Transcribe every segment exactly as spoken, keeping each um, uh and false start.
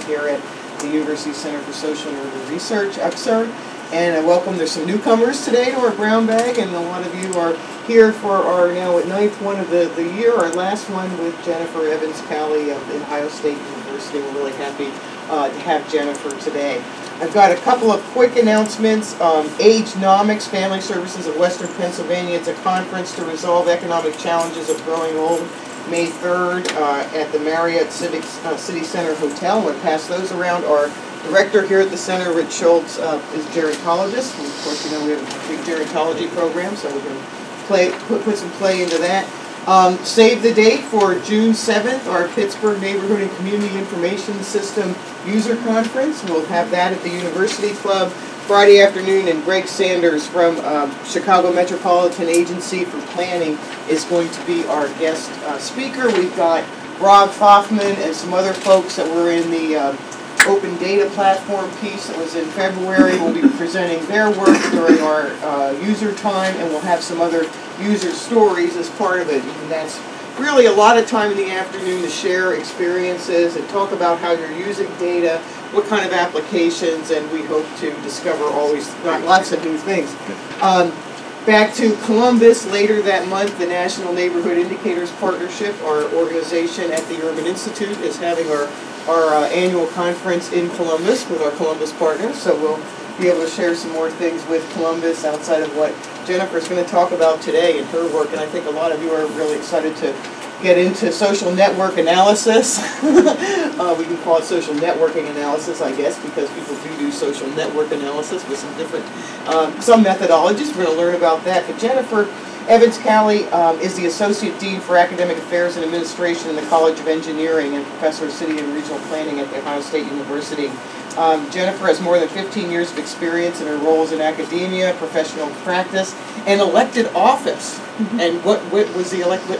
here at the University Center for Social and Urban Research, U C S R. And I welcome, there's some newcomers today to our brown bag, and a lot of you are here for our now at ninth one of the, the year, our last one with Jennifer Evans-Calley of Ohio State University. We're really happy uh, to have Jennifer today. I've got a couple of quick announcements. Um, Age-nomics, Family Services of Western Pennsylvania. It's a conference to resolve economic challenges of growing old. May third uh, at the Marriott Civic, uh, City Center Hotel. I'm going to pass those around. Our director here at the center, Rich Schultz, uh, is gerontologist. And of course, you know we have a big gerontology program, so we're going to play, put, put some play into that. Um, save the date for June seventh, our Pittsburgh Neighborhood and Community Information System User Conference. We'll have that at the University Club Friday afternoon, and Greg Sanders from uh, Chicago Metropolitan Agency for Planning is going to be our guest uh, speaker. We've got Rob Foffman and some other folks that were in the uh, Open Data Platform piece that was in February. We'll be presenting their work during our uh, user time, and we'll have some other user stories as part of it. And that's really a lot of time in the afternoon to share experiences and talk about how you're using data, what kind of applications, and we hope to discover always lots of new things. Um, back to Columbus, later that month, the National Neighborhood Indicators Partnership, our organization at the Urban Institute, is having our, our uh, annual conference in Columbus with our Columbus partners, so we'll be able to share some more things with Columbus outside of what Jennifer's going to talk about today in her work, and I think a lot of you are really excited to get into social network analysis. uh, we can call it social networking analysis, I guess, because people do do social network analysis with some different, um, some methodologies. We're going to learn about that. But Jennifer Evans-Calley um, is the Associate Dean for Academic Affairs and Administration in the College of Engineering and Professor of City and Regional Planning at The Ohio State University. Um, Jennifer has more than fifteen years of experience in her roles in academia, professional practice, and elected office. Mm-hmm. And what, what was the elected?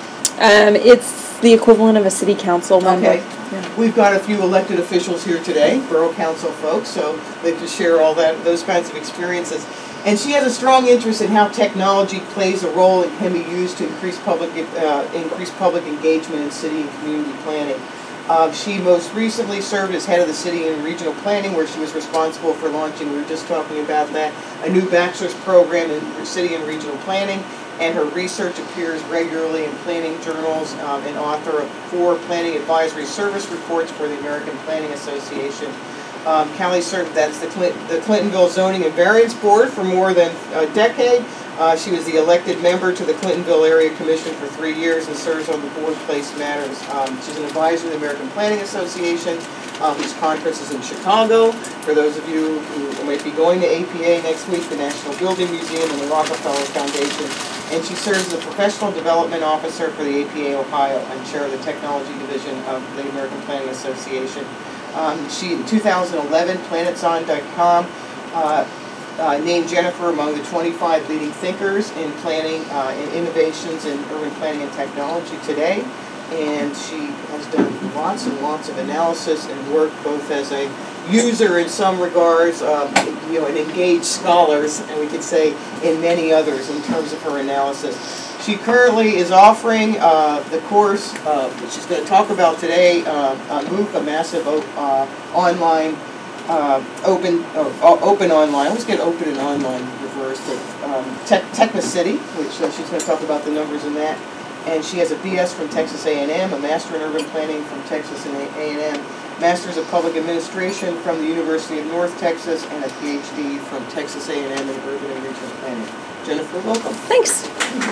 Um, it's the equivalent of a city council member. Okay. Yeah. We've got a few elected officials here today, borough council folks, so they can share all that, those kinds of experiences. And she has a strong interest in how technology plays a role and can be used to increase public, uh, increase public engagement in city and community planning. Uh, she most recently served as head of the City and Regional Planning, where she was responsible for launching, we were just talking about that, a new bachelor's program in City and Regional Planning, and her research appears regularly in planning journals, um, and author of four planning advisory service reports for the American Planning Association. Um, Calley served, that's the, Clint, the Clintonville Zoning and Variance Board for more than a decade. Uh, she was the elected member to the Clintonville Area Commission for three years and serves on the board Place Matters. Um, she's an advisor to the American Planning Association, um, whose conference is in Chicago. For those of you who might be going to A P A next week, the National Building Museum and the Rockefeller Foundation. And she serves as the Professional Development Officer for the A P A Ohio and chair of the Technology Division of the American Planning Association. Um, she, in two thousand eleven, Planetson dot com uh, uh, named Jennifer among the twenty-five leading thinkers in planning uh, and innovations in urban planning and technology today. And she has done lots and lots of analysis and work both as a user in some regards, um, you know, and engaged scholars, and we could say in many others in terms of her analysis. She currently is offering uh, the course, uh, which she's going to talk about today, uh, uh, MOOC, a massive uh, online, uh, open, uh, open online. Let's get open and online reversed. But, um, Te Technicity, which uh, she's going to talk about the numbers in that. And she has a B S from Texas A and M, a Master in Urban Planning from Texas and A and M, Masters of Public Administration from the University of North Texas, and a P H D from Texas A and M in Urban and Regional Planning. Jennifer, welcome. Thanks.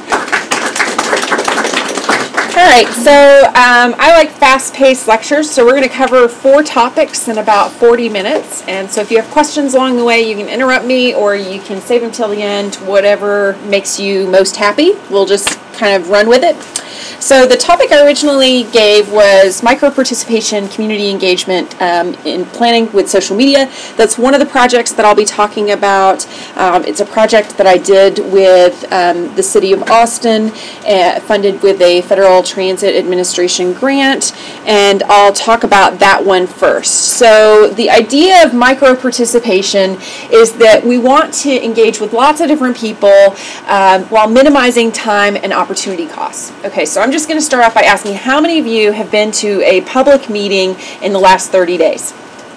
All right, so um, I like fast-paced lectures, so we're going to cover four topics in about forty minutes. And so if you have questions along the way, you can interrupt me or you can save them till the end, whatever makes you most happy. We'll just kind of run with it. So the topic I originally gave was micro-participation, community engagement um, in planning with social media. That's one of the projects that I'll be talking about. Um, it's a project that I did with um, the City of Austin, uh, funded with a Federal Transit Administration grant, and I'll talk about that one first. So the idea of micro-participation is that we want to engage with lots of different people um, while minimizing time and opportunity costs. Okay, so So I'm just going to start off by asking, how many of you have been to a public meeting in the last thirty days?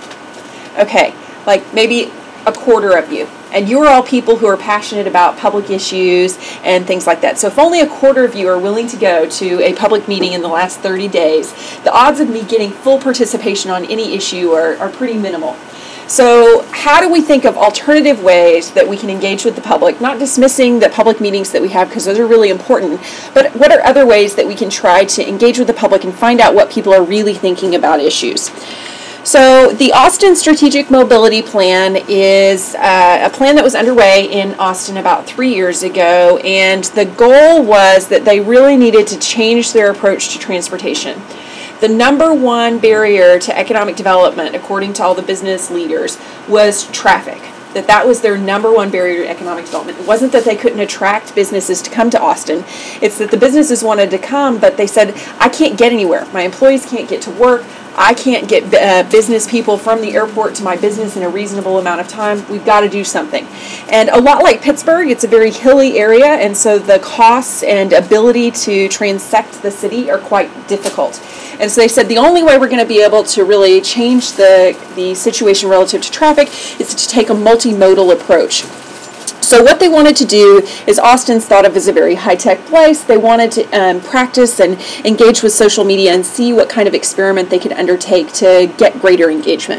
Okay, like maybe a quarter of you. And you're all people who are passionate about public issues and things like that. So if only a quarter of you are willing to go to a public meeting in the last thirty days, the odds of me getting full participation on any issue are, are pretty minimal. So how do we think of alternative ways that we can engage with the public, not dismissing the public meetings that we have because those are really important, but what are other ways that we can try to engage with the public and find out what people are really thinking about issues? So the Austin Strategic Mobility Plan is uh, a plan that was underway in Austin about three years ago, and the goal was that they really needed to change their approach to transportation. The number one barrier to economic development, according to all the business leaders, was traffic. That that was their number one barrier to economic development. It wasn't that they couldn't attract businesses to come to Austin. It's that the businesses wanted to come, but they said, I can't get anywhere. My employees can't get to work. I can't get uh, business people from the airport to my business in a reasonable amount of time. We've got to do something. And a lot like Pittsburgh, it's a very hilly area, and so the costs and ability to transect the city are quite difficult. And so they said the only way we're going to be able to really change the, the situation relative to traffic is to take a multimodal approach. So what they wanted to do is, Austin's thought of as a very high-tech place. They wanted to um, practice and engage with social media and see what kind of experiment they could undertake to get greater engagement.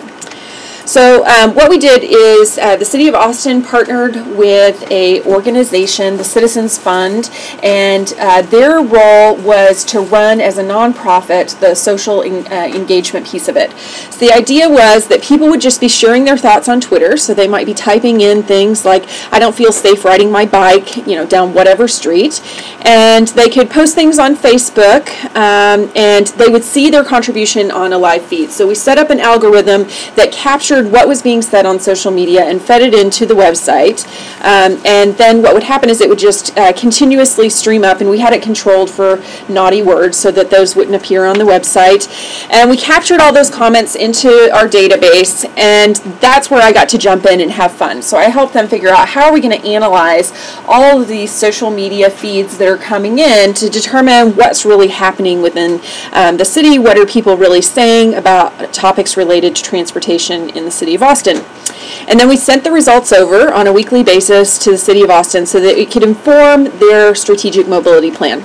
So um, what we did is uh, the City of Austin partnered with a organization, the Citizens Fund, and uh, their role was to run as a nonprofit the social in, uh, engagement piece of it. So the idea was that people would just be sharing their thoughts on Twitter, so they might be typing in things like, I don't feel safe riding my bike, you know, down whatever street, and they could post things on Facebook, um, and they would see their contribution on a live feed. So we set up an algorithm that captured what was being said on social media and fed it into the website, um, and then what would happen is it would just uh, continuously stream up, and we had it controlled for naughty words so that those wouldn't appear on the website, and we captured all those comments into our database, and that's where I got to jump in and have fun. So I helped them figure out, how are we going to analyze all of these social media feeds that are coming in to determine what's really happening within um, the city, what are people really saying about topics related to transportation in the city of Austin. And then we sent the results over on a weekly basis to the City of Austin so that it could inform their strategic mobility plan.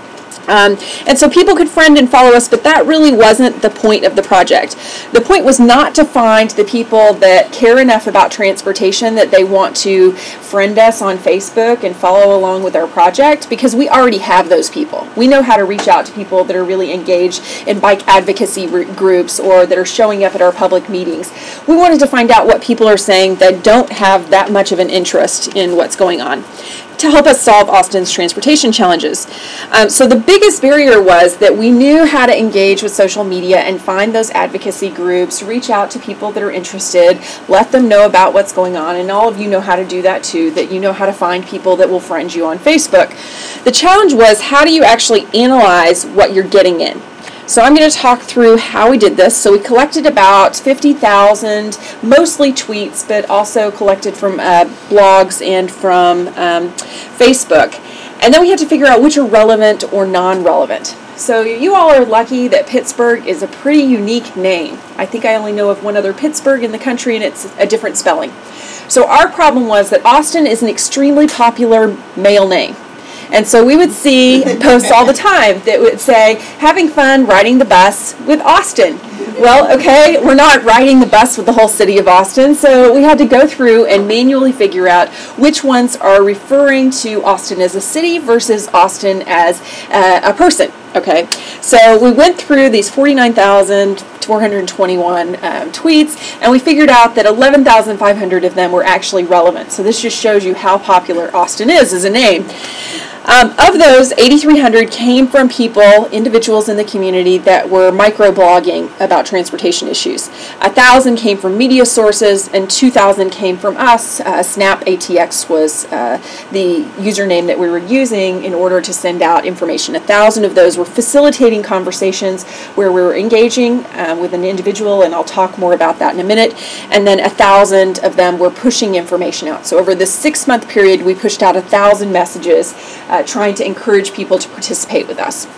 Um, and so people could friend and follow us, but that really wasn't the point of the project. The point was not to find the people that care enough about transportation that they want to friend us on Facebook and follow along with our project, because we already have those people. We know how to reach out to people that are really engaged in bike advocacy groups or that are showing up at our public meetings. We wanted to find out what people are saying that don't have that much of an interest in what's going on, to help us solve Austin's transportation challenges. Um, so the biggest barrier was that we knew how to engage with social media and find those advocacy groups, reach out to people that are interested, let them know about what's going on, and all of you know how to do that too, that you know how to find people that will friend you on Facebook. The challenge was, how do you actually analyze what you're getting in? So I'm going to talk through how we did this. So we collected about fifty thousand, mostly tweets, but also collected from uh, blogs and from um, Facebook. And then we had to figure out which are relevant or non-relevant. So you all are lucky that Pittsburgh is a pretty unique name. I think I only know of one other Pittsburgh in the country, and it's a different spelling. So our problem was that Austin is an extremely popular male name. And so we would see posts all the time that would say, having fun riding the bus with Austin. Well, okay, we're not riding the bus with the whole city of Austin, so we had to go through and manually figure out which ones are referring to Austin as a city versus Austin as uh, a person. Okay, so we went through these forty-nine thousand four hundred twenty-one um, tweets, and we figured out that eleven thousand five hundred of them were actually relevant. So this just shows you how popular Austin is as a name. Um, of those, eighty-three hundred came from people, individuals in the community that were microblogging about transportation issues. one thousand came from media sources, and two thousand came from us. Uh, Snap A T X was uh, the username that we were using in order to send out information. one thousand of those were facilitating conversations where we were engaging uh, with an individual, and I'll talk more about that in a minute. And then one thousand of them were pushing information out. So over this six-month period, we pushed out one thousand messages uh, trying to encourage people to participate with us.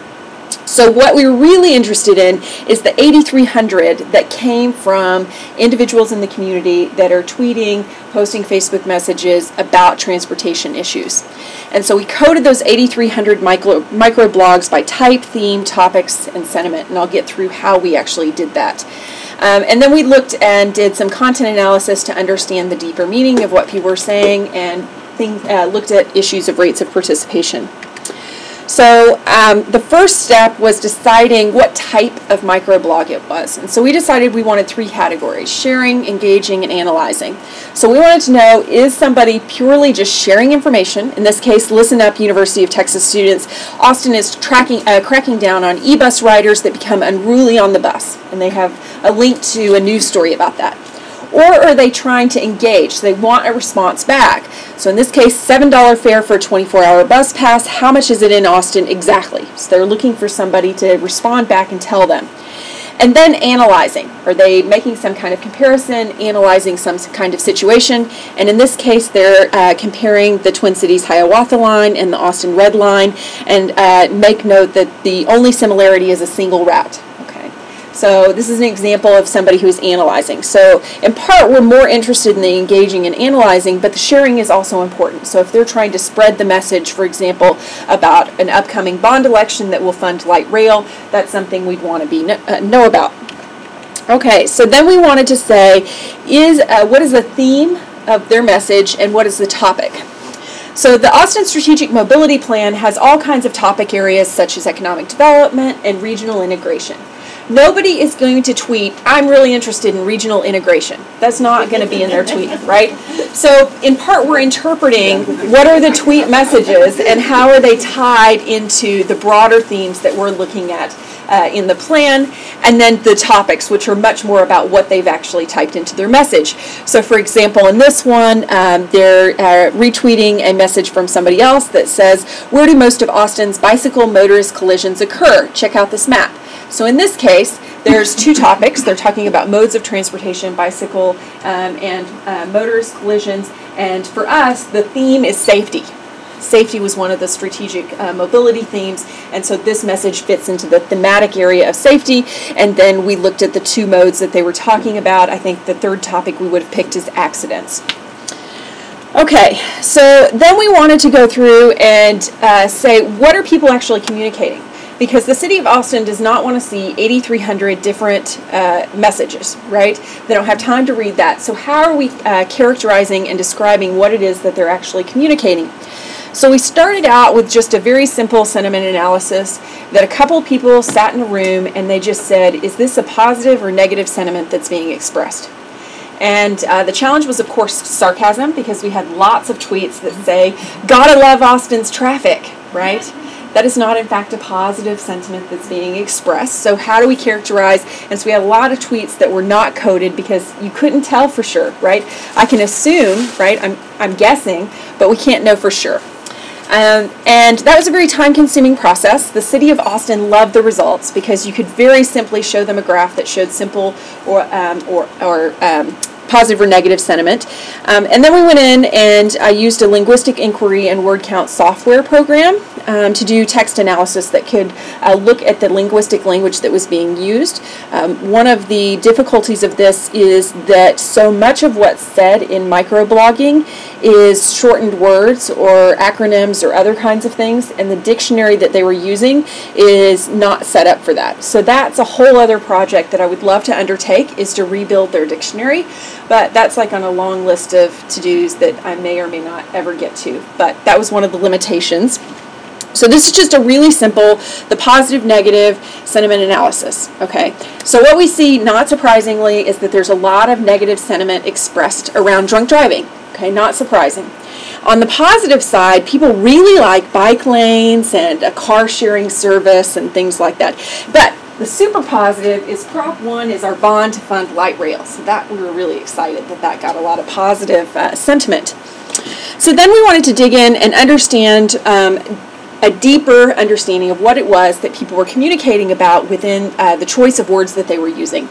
So what we were really interested in is the eighty-three hundred that came from individuals in the community that are tweeting, posting Facebook messages about transportation issues. And so we coded those eighty-three hundred micro, micro blogs by type, theme, topics, and sentiment, and I'll get through how we actually did that. Um, and then we looked and did some content analysis to understand the deeper meaning of what people were saying, and think, uh, looked at issues of rates of participation. So um, the first step was deciding what type of microblog it was. And so we decided we wanted three categories: sharing, engaging, and analyzing. So we wanted to know, is somebody purely just sharing information? In this case, Listen Up University of Texas students. Austin is tracking, uh, cracking down on e-bus riders that become unruly on the bus. And they have a link to a news story about that. Or are they trying to engage? So they want a response back. So in this case, seven dollars fare for a twenty-four hour bus pass. How much is it in Austin exactly? So they're looking for somebody to respond back and tell them. And then analyzing. Are they making some kind of comparison, analyzing some kind of situation? And in this case, they're uh, comparing the Twin Cities Hiawatha line and the Austin Red Line, and uh, make note that the only similarity is a single route. So this is an example of somebody who's analyzing. So in part, we're more interested in the engaging and analyzing, but the sharing is also important. So if they're trying to spread the message, for example, about an upcoming bond election that will fund light rail, that's something we'd want to be uh, know about. Okay, so then we wanted to say, is uh, what is the theme of their message and what is the topic? So the Austin Strategic Mobility Plan has all kinds of topic areas such as economic development and regional integration. Nobody is going to tweet, I'm really interested in regional integration. That's not going to be in their tweet, right? So in part, we're interpreting what are the tweet messages and how are they tied into the broader themes that we're looking at uh, in the plan, and then the topics, which are much more about what they've actually typed into their message. So for example, in this one, um, they're uh, retweeting a message from somebody else that says, where do most of Austin's bicycle motorist collisions occur? Check out this map. So in this case, there's two topics. They're talking about modes of transportation, bicycle um, and uh, motorist collisions. And for us, the theme is safety. Safety was one of the strategic uh, mobility themes, and so this message fits into the thematic area of safety. And then we looked at the two modes that they were talking about. I think the third topic we would have picked is accidents. Okay, so then we wanted to go through and uh, say, what are people actually communicating? Because the city of Austin does not want to see eighty-three hundred different uh, messages, right? They don't have time to read that. So how are we uh, characterizing and describing what it is that they're actually communicating? So we started out with just a very simple sentiment analysis that a couple people sat in a room and they just said, is this a positive or negative sentiment that's being expressed? And uh, the challenge was, of course, sarcasm, because we had lots of tweets that say, gotta love Austin's traffic, right? That is not, in fact, a positive sentiment that's being expressed. So how do we characterize? And so we had a lot of tweets that were not coded because you couldn't tell for sure, right? I can assume, right? I'm, I'm guessing, but we can't know for sure. Um, and that was a very time-consuming process. The city of Austin loved the results because you could very simply show them a graph that showed simple or um, or, or um, positive or negative sentiment. Um, and then we went in and I used a linguistic inquiry and word count software program um, to do text analysis that could uh, look at the linguistic language that was being used. Um, one of the difficulties of this is that so much of what's said in microblogging is shortened words or acronyms or other kinds of things, and the dictionary that they were using is not set up for that. So that's a whole other project that I would love to undertake, is to rebuild their dictionary. But that's like on a long list of to-dos that I may or may not ever get to. But that was one of the limitations. So this is just a really simple, the positive, negative sentiment analysis, okay? So what we see, not surprisingly, is that there's a lot of negative sentiment expressed around drunk driving, okay? Not surprising. On the positive side, people really like bike lanes and a car sharing service and things like that. But the super positive is Prop one is our bond to fund light rail. So that we were really excited that that got a lot of positive uh, sentiment. So then we wanted to dig in and understand um, a deeper understanding of what it was that people were communicating about within uh, the choice of words that they were using.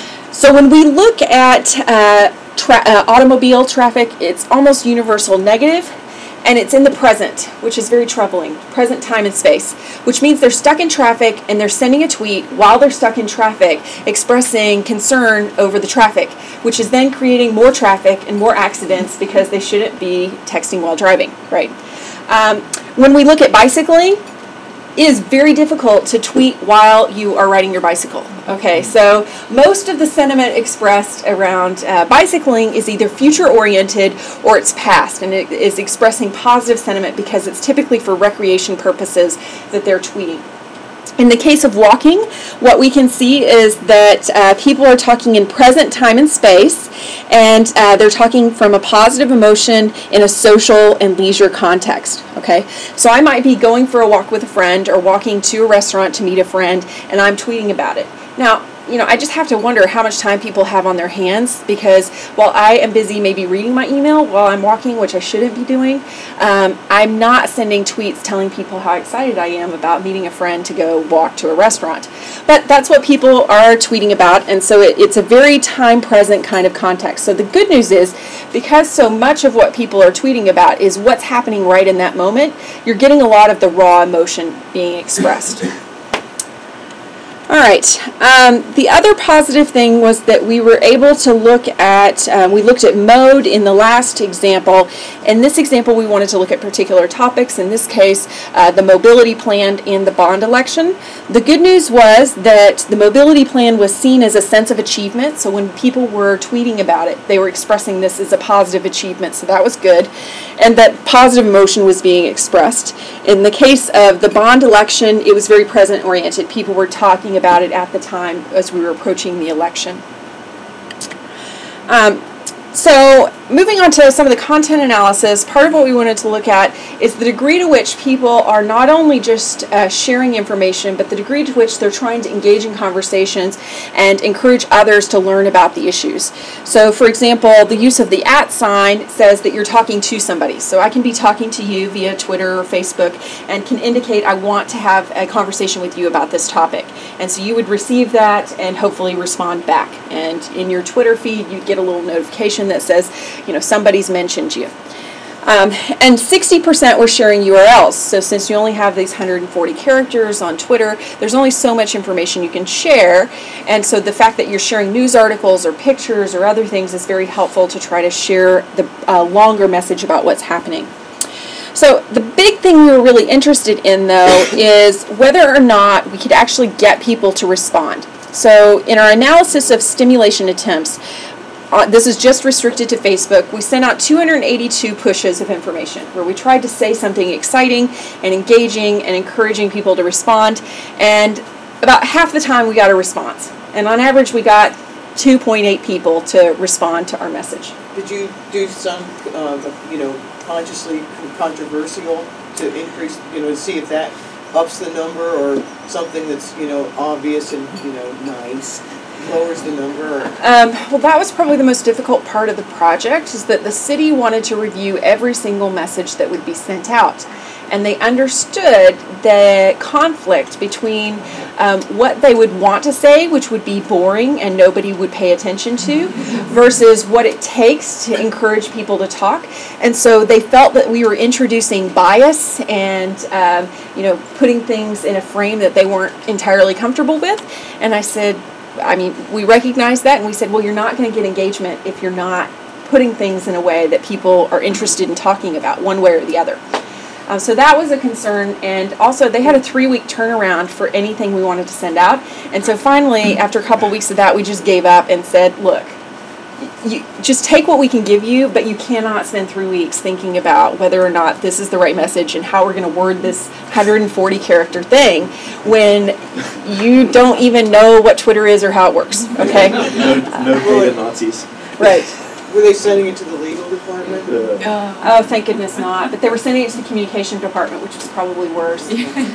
So when we look at uh, tra uh, automobile traffic, it's almost universal negative. and it's in the present, which is very troubling, present time and space, which means they're stuck in traffic and they're sending a tweet while they're stuck in traffic expressing concern over the traffic, which is then creating more traffic and more accidents because they shouldn't be texting while driving, right? Um, when we look at bicycling, it is very difficult to tweet while you are riding your bicycle. Okay, so most of the sentiment expressed around uh, bicycling is either future-oriented or it's past, and it is expressing positive sentiment because it's typically for recreation purposes that they're tweeting. In the case of walking, what we can see is that uh, people are talking in present time and space, and uh, they're talking from a positive emotion in a social and leisure context. Okay, so I might be going for a walk with a friend or walking to a restaurant to meet a friend, and I'm tweeting about it. Now, you know, I just have to wonder how much time people have on their hands, because while I am busy maybe reading my email while I'm walking, which I shouldn't be doing, um, I'm not sending tweets telling people how excited I am about meeting a friend to go walk to a restaurant. But that's what people are tweeting about, and so it, it's a very time-present kind of context. So the good news is, because so much of what people are tweeting about is what's happening right in that moment, you're getting a lot of the raw emotion being expressed. All right, um, the other positive thing was that we were able to look at, um, we looked at mode in the last example. In this example, we wanted to look at particular topics, in this case, uh, the mobility plan and the bond election. The good news was that the mobility plan was seen as a sense of achievement, so when people were tweeting about it, they were expressing this as a positive achievement, so that was good, and that positive emotion was being expressed. In the case of the bond election, it was very present-oriented. People were talking about it at the time as we were approaching the election. Um, so moving on to some of the content analysis, part of what we wanted to look at is the degree to which people are not only just uh, sharing information, but the degree to which they're trying to engage in conversations and encourage others to learn about the issues. So for example, the use of the at sign says that you're talking to somebody. So I can be talking to you via Twitter or Facebook and can indicate I want to have a conversation with you about this topic. And so you would receive that and hopefully respond back. And in your Twitter feed, you'd get a little notification that says, you know, somebody's mentioned you. Um, and sixty percent were sharing U R Ls. So since you only have these one hundred forty characters on Twitter, there's only so much information you can share. And so the fact that you're sharing news articles or pictures or other things is very helpful to try to share the uh, longer message about what's happening. So the big thing we were really interested in, though, is whether or not we could actually get people to respond. So in our analysis of stimulation attempts, Uh, this is just restricted to Facebook. We sent out two hundred eighty-two pushes of information where we tried to say something exciting and engaging and encouraging people to respond. And about half the time we got a response. And on average we got two point eight people to respond to our message. Did you do some, uh, you know, consciously controversial to increase, you know, to see if that ups the number, or something that's, you know, obvious and, you know, nice lowers the number? Um, well, that was probably the most difficult part of the project, is that the city wanted to review every single message that would be sent out. And they understood the conflict between um, what they would want to say, which would be boring and nobody would pay attention to, versus what it takes to encourage people to talk. And so they felt that we were introducing bias and um, you know, putting things in a frame that they weren't entirely comfortable with. And I said, I mean, we recognized that, and we said, well, you're not going to get engagement if you're not putting things in a way that people are interested in talking about, one way or the other. Um, so that was a concern, and also they had a three-week turnaround for anything we wanted to send out. And so finally, after a couple weeks of that, we just gave up and said, look, you just take what we can give you, but you cannot spend three weeks thinking about whether or not this is the right message and how we're going to word this one hundred forty character thing when you don't even know what Twitter is or how it works, okay? No, no data Nazis. Right. Were they sending it to the legal department? Uh, oh, thank goodness not. But they were sending it to the communication department, which was probably worse.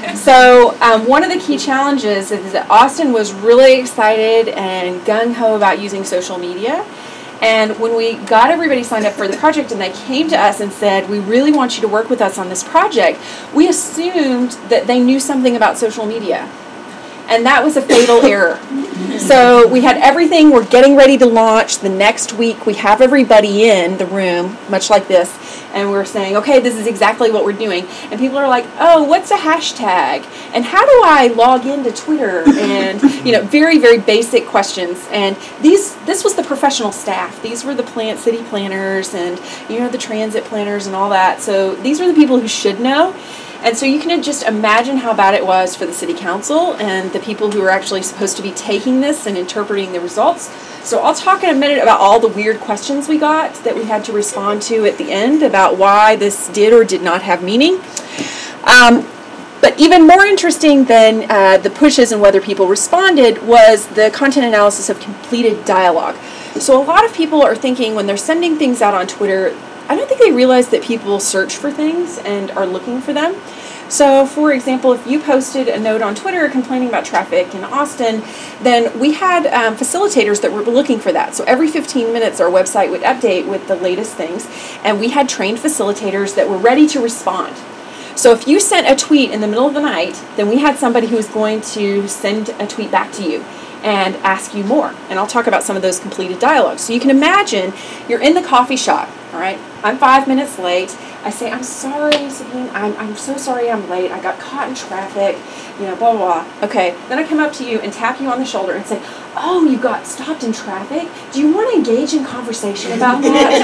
So um, one of the key challenges is that Austin was really excited and gung-ho about using social media. And when we got everybody signed up for the project and they came to us and said, we really want you to work with us on this project, we assumed that they knew something about social media. And that was a fatal error. So we had everything. We're getting ready to launch. The next week, we have everybody in the room, much like this, and we're saying, okay, this is exactly what we're doing. And people are like, oh, what's a hashtag? And how do I log into Twitter? And, you know, very, very basic questions. And these, this was the professional staff. These were the plant city planners and, you know, the transit planners and all that. So these are the people who should know. And so you can just imagine how bad it was for the city council and the people who are actually supposed to be taking this and interpreting the results. So I'll talk in a minute about all the weird questions we got that we had to respond to at the end about why this did or did not have meaning. Um, but even more interesting than uh, the pushes and whether people responded was the content analysis of completed dialogue. So a lot of people are thinking when they're sending things out on Twitter, I don't think they realize that people search for things and are looking for them. So, for example, if you posted a note on Twitter complaining about traffic in Austin, then we had um, facilitators that were looking for that. So every fifteen minutes, our website would update with the latest things, and we had trained facilitators that were ready to respond. So if you sent a tweet in the middle of the night, then we had somebody who was going to send a tweet back to you and ask you more. And I'll talk about some of those completed dialogues. So you can imagine you're in the coffee shop, all right? I'm five minutes late. I say, I'm sorry, Sabine, I'm, I'm so sorry I'm late. I got caught in traffic, you know, blah, blah, blah. Okay, then I come up to you and tap you on the shoulder and say, oh, you got stopped in traffic? Do you want to engage in conversation about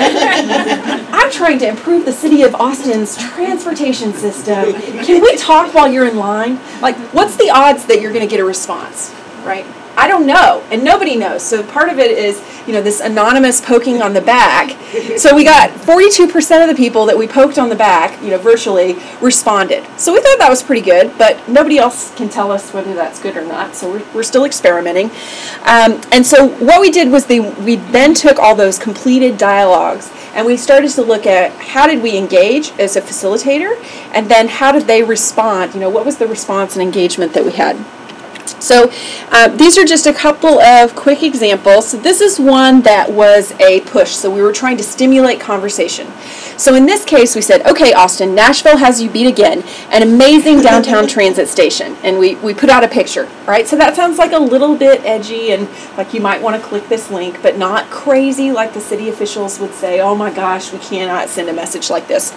that? I'm trying to improve the city of Austin's transportation system. Can we talk while you're in line? Like, what's the odds that you're going to get a response, right? I don't know, and nobody knows. So part of it is, you know, this anonymous poking on the back. So we got forty-two percent of the people that we poked on the back, you know, virtually, responded. So we thought that was pretty good, but nobody else can tell us whether that's good or not. So we're, we're still experimenting. Um, and so what we did was the, we then took all those completed dialogues and we started to look at how did we engage as a facilitator, and then how did they respond? You know, what was the response and engagement that we had? So uh, these are just a couple of quick examples. So this is one that was a push. So we were trying to stimulate conversation. So in this case, we said, okay, Austin, Nashville has you beat again. An amazing downtown transit station. And we, we put out a picture, right? So that sounds like a little bit edgy and like you might want to click this link, but not crazy like the city officials would say, oh my gosh, we cannot send a message like this.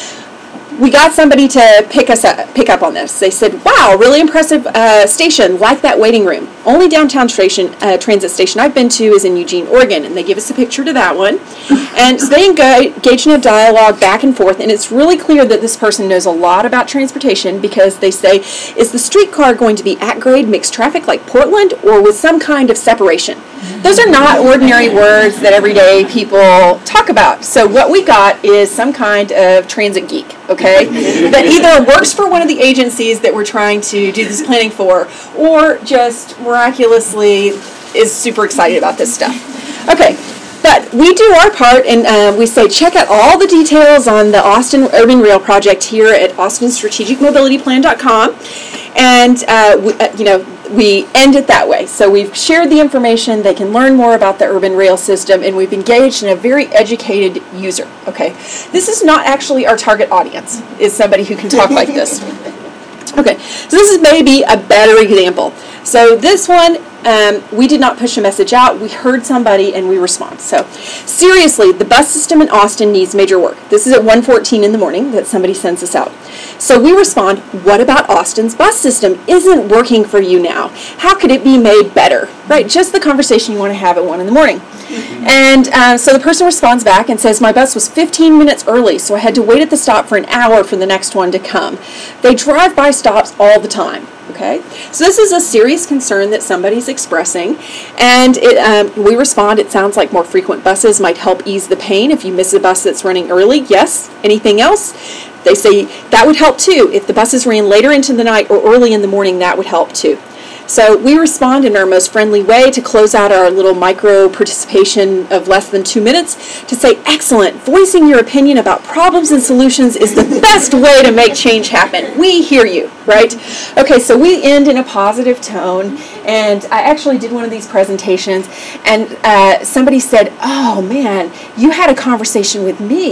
We got somebody to pick us up, pick up on this. They said, wow, really impressive uh, station, like that waiting room. Only downtown station, uh, transit station I've been to is in Eugene, Oregon. And they give us a picture to that one. And so they engage in a dialogue back and forth. And it's really clear that this person knows a lot about transportation because they say, is the streetcar going to be at grade mixed traffic like Portland or with some kind of separation? Those are not ordinary words that everyday people talk about. So what we got is some kind of transit geek, okay, that either works for one of the agencies that we're trying to do this planning for or just miraculously is super excited about this stuff. Okay, but we do our part and uh, we say check out all the details on the Austin Urban Rail Project here at austin strategic mobility plan dot com. And, uh, we, uh, you know, we end it that way. So we've shared the information, they can learn more about the urban rail system, and we've engaged in a very educated user. Okay, this is not actually our target audience, is somebody who can talk like this. Okay, so this is maybe a better example. So this one, um, we did not push a message out. We heard somebody and we respond. So seriously, the bus system in Austin needs major work. This is at one fourteen in the morning that somebody sends us out. So we respond, what about Austin's bus system isn't working for you now? How could it be made better? Right, just the conversation you want to have at one in the morning. And uh, so the person responds back and says, my bus was fifteen minutes early, so I had to wait at the stop for an hour for the next one to come. They drive by stops all the time. Okay, so this is a serious concern that somebody's expressing, and it, um, we respond, it sounds like more frequent buses might help ease the pain if you miss a bus that's running early. Yes. Anything else? They say that would help too. If the buses ran later into the night or early in the morning, that would help too. So we respond in our most friendly way to close out our little micro participation of less than two minutes to say, excellent, voicing your opinion about problems and solutions is the best way to make change happen. We hear you, right? Okay, so we end in a positive tone, and I actually did one of these presentations, and uh, somebody said, oh man, you had a conversation with me.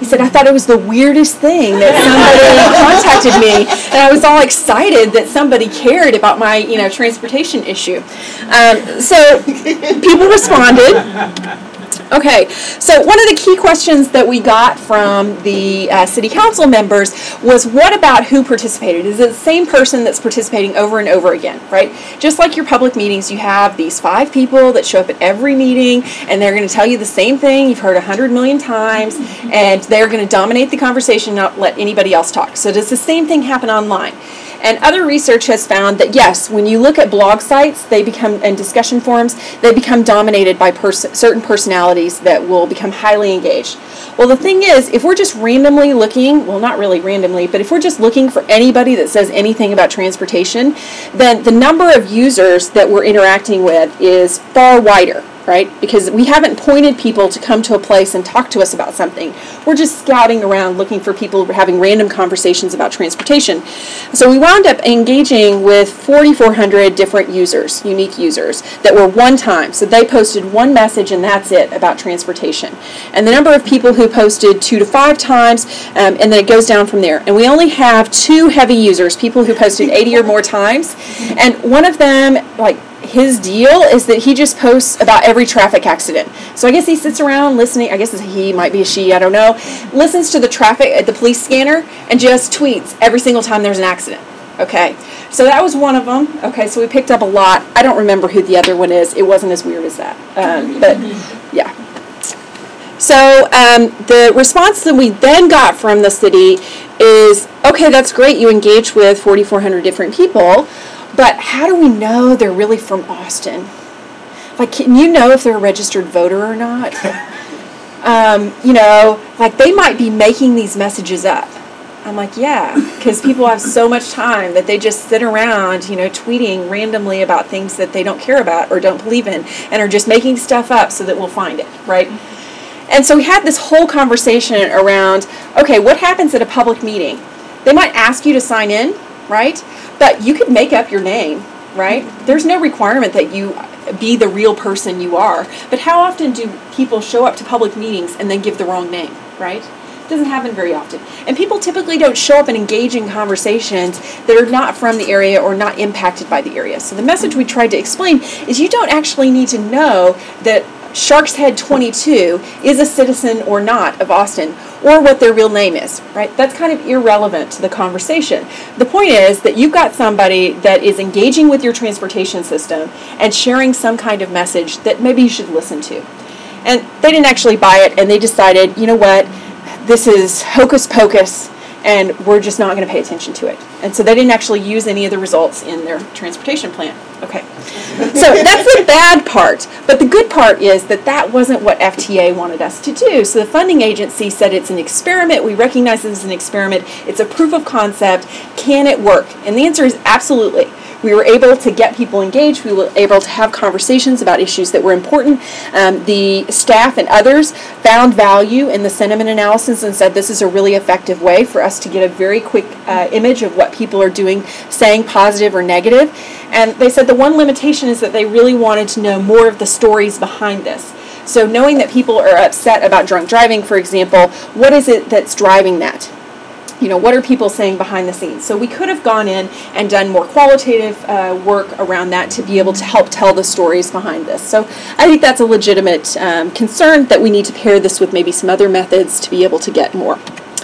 He said, I thought it was the weirdest thing that somebody contacted me, and I was all excited that somebody cared about my, you know, transportation issue. Um, so people responded. Okay, so one of the key questions that we got from the uh, city council members was, what about who participated? Is it the same person that's participating over and over again, right? Just like your public meetings, you have these five people that show up at every meeting, and they're going to tell you the same thing you've heard a hundred million times, and they're going to dominate the conversation, not let anybody else talk. So does the same thing happen online? And other research has found that, yes, when you look at blog sites, they become, and discussion forums, they become dominated by pers- certain personalities that will become highly engaged. Well, the thing is, if we're just randomly looking, well, not really randomly, but if we're just looking for anybody that says anything about transportation, then the number of users that we're interacting with is far wider. Right? Because we haven't pointed people to come to a place and talk to us about something. We're just scouting around looking for people having random conversations about transportation. So we wound up engaging with forty-four hundred different users, unique users, that were one time. So they posted one message and that's it about transportation. And the number of people who posted two to five times, um, and then it goes down from there. And we only have two heavy users, people who posted eighty or more times. And one of them, like, his deal is that he just posts about every traffic accident. So I guess he sits around listening, I guess he might be a she, I don't know, listens to the traffic at the police scanner and just tweets every single time there's an accident. Okay, so that was one of them. Okay, so we picked up a lot. I don't remember who the other one is. It wasn't as weird as that. Um, but yeah. So um, the response that we then got from the city is, okay, that's great. You engaged with forty-four hundred different people. But how do we know they're really from Austin? Like, can you know if they're a registered voter or not? um, you know, like they might be making these messages up. I'm like, yeah, because people have so much time that they just sit around, you know, tweeting randomly about things that they don't care about or don't believe in and are just making stuff up so that we'll find it, right? And so we had this whole conversation around, okay, what happens at a public meeting? They might ask you to sign in, right? But you could make up your name, right? There's no requirement that you be the real person you are. But how often do people show up to public meetings and then give the wrong name, right? It doesn't happen very often. And people typically don't show up and engage in conversations that are not from the area or not impacted by the area. So the message we tried to explain is you don't actually need to know that Shark's Head twenty-two is a citizen or not of Austin, or what their real name is, right? That's kind of irrelevant to the conversation. The point is that you've got somebody that is engaging with your transportation system and sharing some kind of message that maybe you should listen to. And they didn't actually buy it, and they decided, you know what, this is hocus pocus, and we're just not going to pay attention to it. And so they didn't actually use any of the results in their transportation plan. Okay. So that's the bad part. But the good part is that that wasn't what F T A wanted us to do. So the funding agency said it's an experiment. We recognize it as an experiment. It's a proof of concept. Can it work? And the answer is absolutely. We were able to get people engaged. We were able to have conversations about issues that were important. Um, the staff and others found value in the sentiment analysis and said this is a really effective way for us to get a very quick uh, image of what people are doing, saying positive or negative. And they said the one limitation is that they really wanted to know more of the stories behind this. So knowing that people are upset about drunk driving, for example, what is it that's driving that? You know, what are people saying behind the scenes? So we could have gone in and done more qualitative uh, work around that to be able to help tell the stories behind this. So I think that's a legitimate um, concern that we need to pair this with maybe some other methods to be able to get more.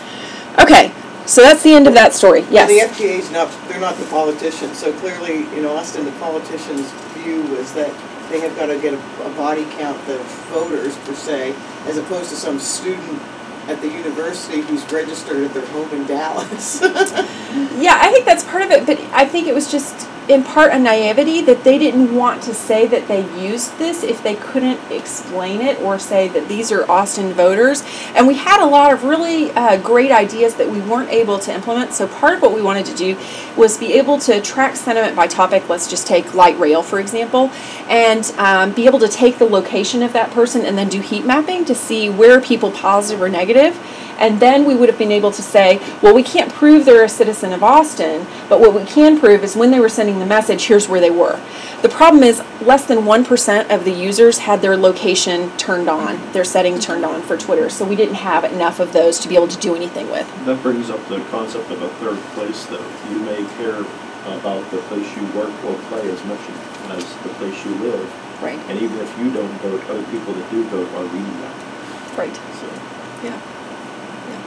Okay, so that's the end of that story. Yes? Well, the F T A is not, they're not the politicians, so clearly, you know, Austin, the politicians' view was that they have got to get a, a body count of voters, per se, as opposed to some student at the university who's registered at their home in Dallas. Yeah, I think that's part of it, but I think it was just in part a naivety that they didn't want to say that they used this if they couldn't explain it or say that these are Austin voters. And we had a lot of really uh, great ideas that we weren't able to implement. So part of what we wanted to do was be able to track sentiment by topic. Let's just take light rail, for example, and um, be able to take the location of that person and then do heat mapping to see where are people positive or negative. And then we would have been able to say, well, we can't prove they're a citizen of Austin, but what we can prove is when they were sending sending the message, here's where they were. The problem is less than one percent of the users had their location turned on, their setting turned on for Twitter, so we didn't have enough of those to be able to do anything with. That brings up the concept of a third place, though. You may care about the place you work or play as much as the place you live. Right. And even if you don't vote, other people that do vote are reading that. Right. So. Yeah. yeah.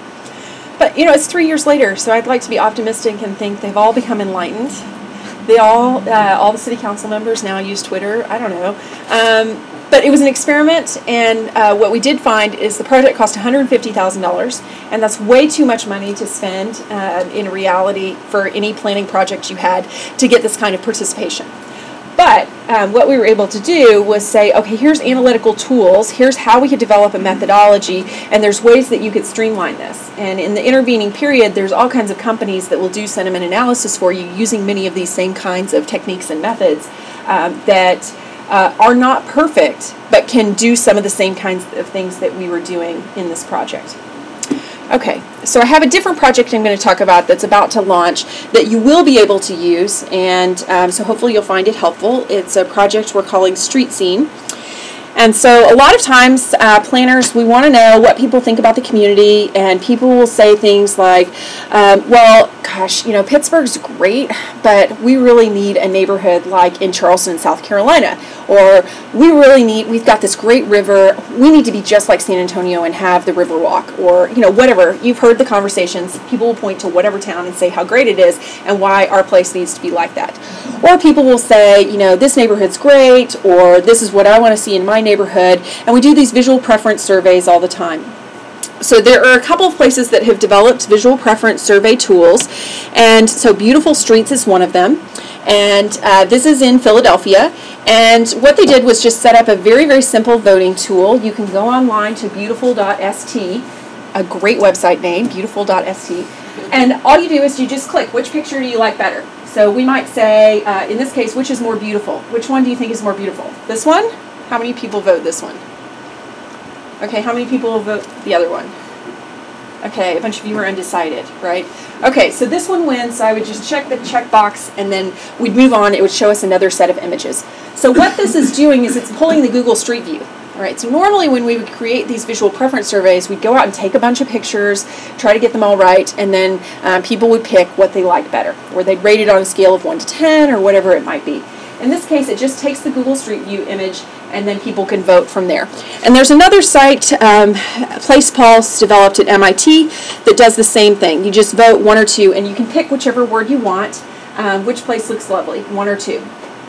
But, you know, it's three years later, so I'd like to be optimistic and think they've all become enlightened. They all, uh, all the city council members now use Twitter. I don't know. Um, but it was an experiment, and uh, what we did find is the project cost one hundred fifty thousand dollars, and that's way too much money to spend uh, in reality for any planning project you had to get this kind of participation. But um, what we were able to do was say, okay, here's analytical tools, here's how we could develop a methodology, and there's ways that you could streamline this. And in the intervening period, there's all kinds of companies that will do sentiment analysis for you using many of these same kinds of techniques and methods um, that uh, are not perfect, but can do some of the same kinds of things that we were doing in this project. Okay, so I have a different project I'm going to talk about that's about to launch that you will be able to use, and um, so hopefully you'll find it helpful. It's a project we're calling Street Scene. And so a lot of times, uh, planners, we want to know what people think about the community, and people will say things like, um, well, gosh, you know, Pittsburgh's great, but we really need a neighborhood like in Charleston, South Carolina, or we really need, we've got this great river, we need to be just like San Antonio and have the river walk, or, you know, whatever. You've heard the conversations. People will point to whatever town and say how great it is and why our place needs to be like that. Or people will say, you know, this neighborhood's great, or this is what I want to see in my neighborhood, and we do these visual preference surveys all the time. So there are a couple of places that have developed visual preference survey tools, and so Beautiful Streets is one of them, and uh, this is in Philadelphia, and what they did was just set up a very, very simple voting tool. You can go online to beautiful dot S T, a great website name, beautiful dot S T, and all you do is you just click, which picture do you like better? So we might say, uh, in this case, which is more beautiful? Which one do you think is more beautiful? This one? How many people vote this one? Okay, how many people will vote the other one? Okay, a bunch of you are undecided, right? Okay, so this one wins, so I would just check the checkbox, and then we'd move on. It would show us another set of images. So what this is doing is it's pulling the Google Street View. All right, so normally when we would create these visual preference surveys, we'd go out and take a bunch of pictures, try to get them all right, and then um, people would pick what they like better, or they'd rate it on a scale of one to ten, or whatever it might be. In this case, it just takes the Google Street View image, and then people can vote from there. And there's another site, um, Place Pulse, developed at M I T, that does the same thing. You just vote one or two, and you can pick whichever word you want, um, which place looks lovely, one or two.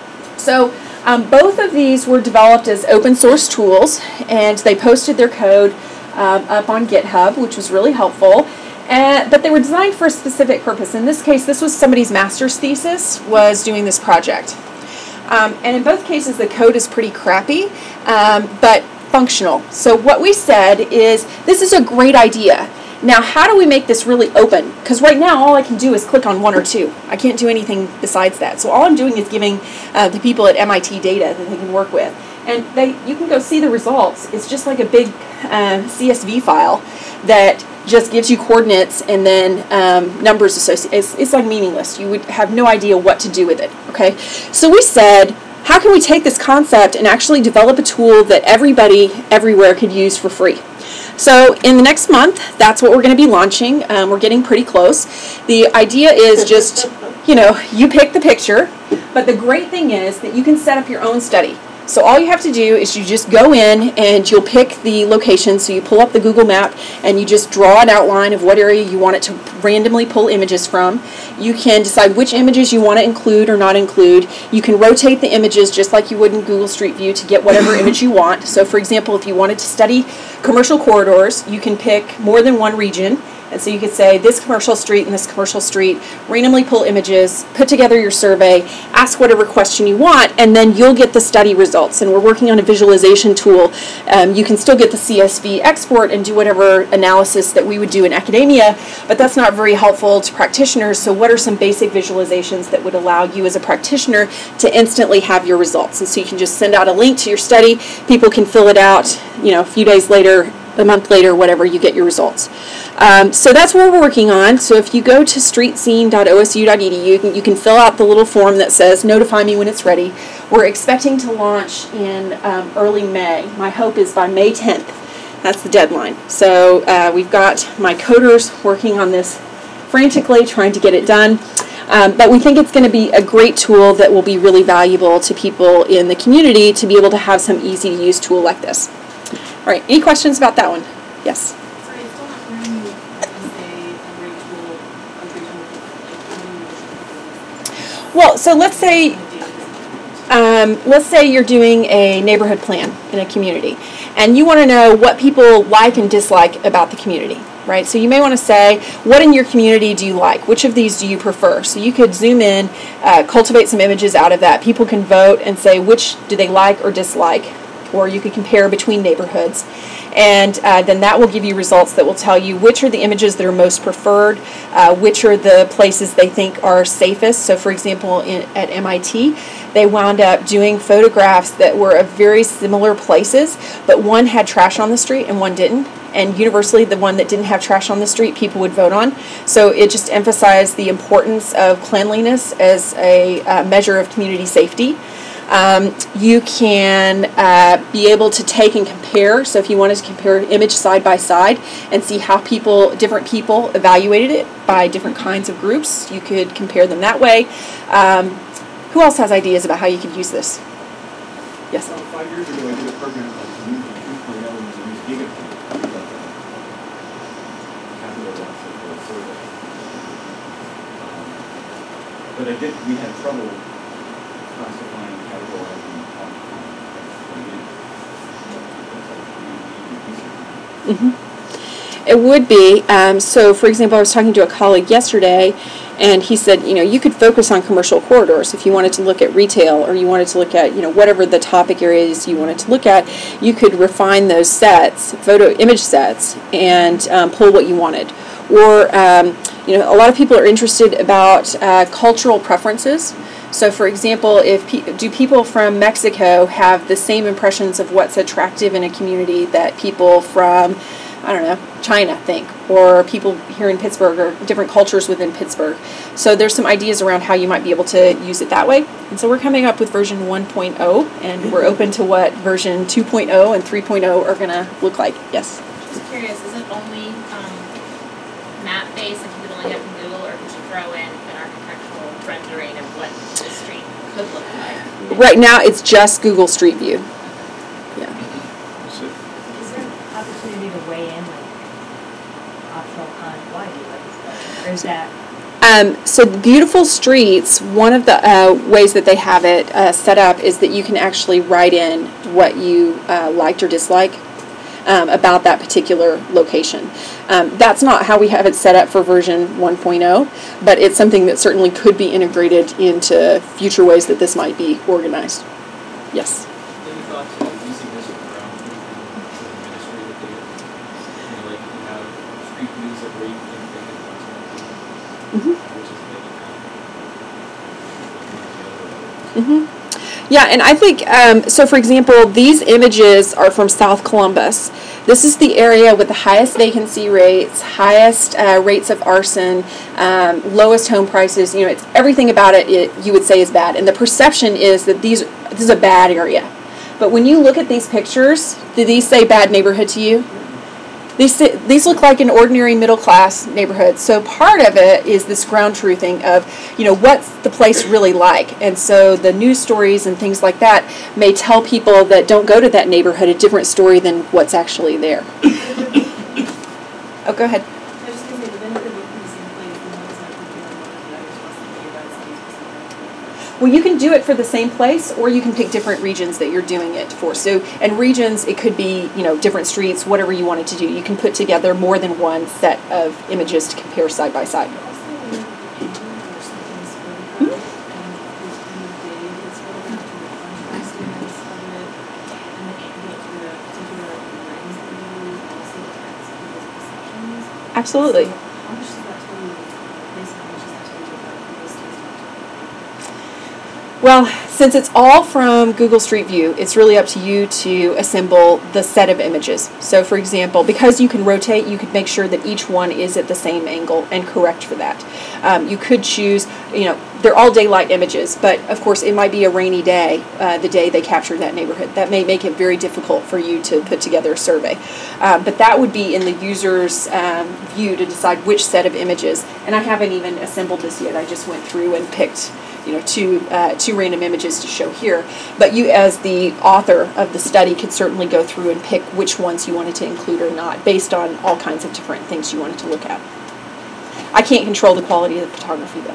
So um, both of these were developed as open source tools, and they posted their code um, up on GitHub, which was really helpful. Uh, but they were designed for a specific purpose. In this case, this was somebody's master's thesis, was doing this project. Um, and in both cases, the code is pretty crappy, um, but functional. So what we said is, this is a great idea. Now, how do we make this really open? Because right now, all I can do is click on one or two. I can't do anything besides that. So all I'm doing is giving uh, the people at M I T data that they can work with. And they, you can go see the results. It's just like a big uh, C S V file that just gives you coordinates and then um, numbers associated. It's, it's like meaningless. You would have no idea what to do with it, okay? So we said, how can we take this concept and actually develop a tool that everybody everywhere could use for free? So in the next month, that's what we're going to be launching. Um, we're getting pretty close. The idea is just, you know, you pick the picture, but the great thing is that you can set up your own study. So all you have to do is you just go in and you'll pick the location. So you pull up the Google map and you just draw an outline of what area you want it to randomly pull images from. You can decide which images you want to include or not include. You can rotate the images just like you would in Google Street View to get whatever image you want. So for example, if you wanted to study commercial corridors, you can pick more than one region. And so you could say this commercial street and this commercial street, randomly pull images, put together your survey, ask whatever question you want, and then you'll get the study results. And we're working on a visualization tool. Um, you can still get the C S V export and do whatever analysis that we would do in academia, but that's not very helpful to practitioners. So what are some basic visualizations that would allow you as a practitioner to instantly have your results? And so you can just send out a link to your study. People can fill it out, you know, a few days later, a month later, whatever, you get your results. Um, so that's what we're working on. So if you go to street scene dot o s u dot e d u, you can, you can fill out the little form that says notify me when it's ready. We're expecting to launch in um, early May. My hope is by May tenth. That's the deadline. So uh, we've got my coders working on this frantically, trying to get it done. Um, but we think it's going to be a great tool that will be really valuable to people in the community to be able to have some easy-to-use tool like this. All right, any questions about that one? Yes? Sorry, it's still not hearing you say a great tool, a great tool. Well, so let's say um, let's say you're doing a neighborhood plan in a community, and you want to know what people like and dislike about the community, right? So you may want to say, what in your community do you like? Which of these do you prefer? So you could zoom in, uh, cultivate some images out of that. People can vote and say which do they like or dislike, or you could compare between neighborhoods. And uh, then that will give you results that will tell you which are the images that are most preferred, uh, which are the places they think are safest. So for example, in, at M I T, they wound up doing photographs that were of very similar places, but one had trash on the street and one didn't. And universally, the one that didn't have trash on the street, people would vote on. So it just emphasized the importance of cleanliness as a uh, measure of community safety. Um, you can uh, be able to take and compare. So if you wanted to compare an image side by side and see how people, different people evaluated it by different kinds of groups, you could compare them that way. Um, who else has ideas about how you could use this? Yes? Well, five years ago, I did a program called Community two point oh, and it was used Gigaton, like a capital loss of a survey. Um, But I did, we had trouble classifying, categorizing, quantifying what it is. Mm-hmm. It would be. Um, so, for example, I was talking to a colleague yesterday, and he said, you know, you could focus on commercial corridors if you wanted to look at retail, or you wanted to look at, you know, whatever the topic areas you wanted to look at. You could refine those sets, photo image sets, and um, pull what you wanted. Or, um, you know, a lot of people are interested about uh, cultural preferences. So, for example, if pe- do people from Mexico have the same impressions of what's attractive in a community that people from, I don't know, China think, or people here in Pittsburgh, or different cultures within Pittsburgh. So there's some ideas around how you might be able to use it that way. And so we're coming up with version one point oh, and we're open to what version two point oh and three point oh are going to look like. Yes? Just curious, is it only um, map-based, like you could only get from Google, or could you throw in an architectural rendering of what the street could look like? Right now it's just Google Street View. Yeah. So, Is there an opportunity to weigh in, like, optional on why you like this better? Or is that? Um, so Beautiful Streets, one of the uh, ways that they have it uh, set up is that you can actually write in what you uh, liked or disliked um, about that particular location. Um, that's not how we have it set up for version one point oh, but it's something that certainly could be integrated into future ways that this might be organized. Yes? Any thoughts of using this around administrative data? You know, like you have street views that rate anything in Mm-hmm. which is maybe Mm-hmm. Yeah, and I think, um, so for example, these images are from South Columbus. This is the area with the highest vacancy rates, highest uh, rates of arson, um, lowest home prices. You know, it's everything about it, it you would say is bad. And the perception is that these this is a bad area. But when you look at these pictures, do these say bad neighborhood to you? These, these look like an ordinary middle-class neighborhood. So part of it is this ground truthing of, you know, what's the place really like? And so the news stories and things like that may tell people that don't go to that neighborhood a different story than what's actually there. Oh, go ahead. I was just going to say, the benefit of looking in the same place, and one is not thinking on one, the other is not thinking about cities specifically. Well, you can do it for the same place, or you can pick different regions that you're doing it for. So, and regions, it could be, you know, different streets, whatever you wanted to do. You can put together more than one set of images to compare side by side. Also, when the painting or something is photographed, and there's kind of day it's photographed, and the contrastiness of it, and the, the, the particular lens that you use also affects people's perceptions. Absolutely. So how much does that tell you about the place, and how much does that tell you about people's taste? Well, Since it's all from Google Street View, it's really up to you to assemble the set of images. So for example, because you can rotate, you could make sure that each one is at the same angle and correct for that. Um, you could choose, you know, they're all daylight images, but of course it might be a rainy day, uh, the day they captured that neighborhood. That may make it very difficult for you to put together a survey. Um, but that would be in the user's um, view to decide which set of images. And I haven't even assembled this yet. I just went through and picked, you know, two uh, two random images to show here. But you, as the author of the study, could certainly go through and pick which ones you wanted to include or not, based on all kinds of different things you wanted to look at. I can't control the quality of the photography, though.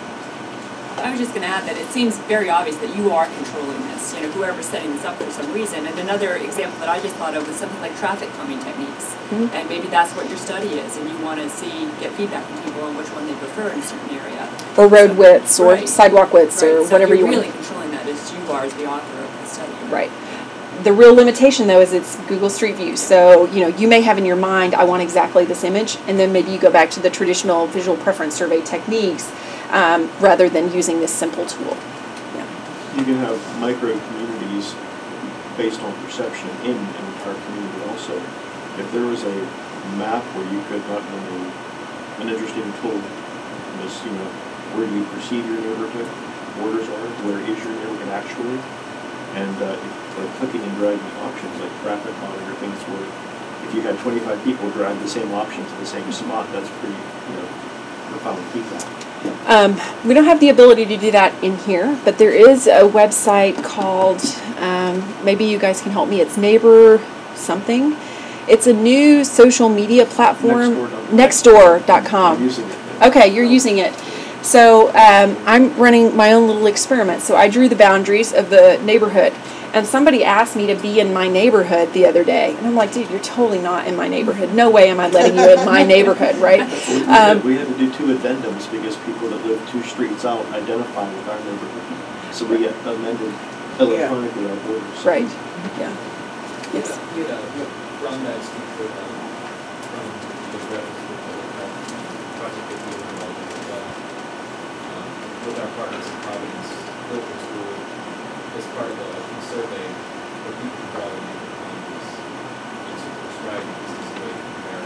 I was just going to add that it seems very obvious that you are controlling this, you know, whoever's setting this up for some reason. And another example that I just thought of was something like traffic calming techniques. Mm-hmm. And maybe that's what your study is, and you want to see, get feedback from people on which one they prefer in a certain area. Or road so, widths, or right. sidewalk widths, right. or so whatever you're you really want. controlling that as you are as the author of the study. Right. The real limitation, though, is it's Google Street View. So, you know, you may have in your mind, I want exactly this image, and then maybe you go back to the traditional visual preference survey techniques um, rather than using this simple tool. Yeah. You can have micro communities based on perception in an entire community also. If there was a map where you could not only, an interesting tool was, you know, where do you perceive your neighborhood, borders are, where is your neighborhood actually, and uh, like clicking and dragging options like traffic calming or things where if you had twenty-five people drag the same option to the same spot, that's pretty, you know, profound feedback. Um, we don't have the ability to do that in here, but there is a website called, um, maybe you guys can help me, it's Neighbor something. It's a new social media platform, nextdoor dot com. I'm using it. Yeah. Okay, you're using it. So um, I'm running my own little experiment. So I drew the boundaries of the neighborhood. And somebody asked me to be in my neighborhood the other day. And I'm like, dude, you're totally not in my neighborhood. No way am I letting you in my neighborhood, right? We, we, Um, had, we had to do two addendums because people that live two streets out identify with our neighborhood. So we get amended electronically our borders. Right, yeah. Yes. We had a Brown Bags team for, um, from the graphics for the project that we were involved in as well. Um, with our partners in Providence Local School, as part of the survey, what we can draw in boundaries and to prescribe this is the way to compare.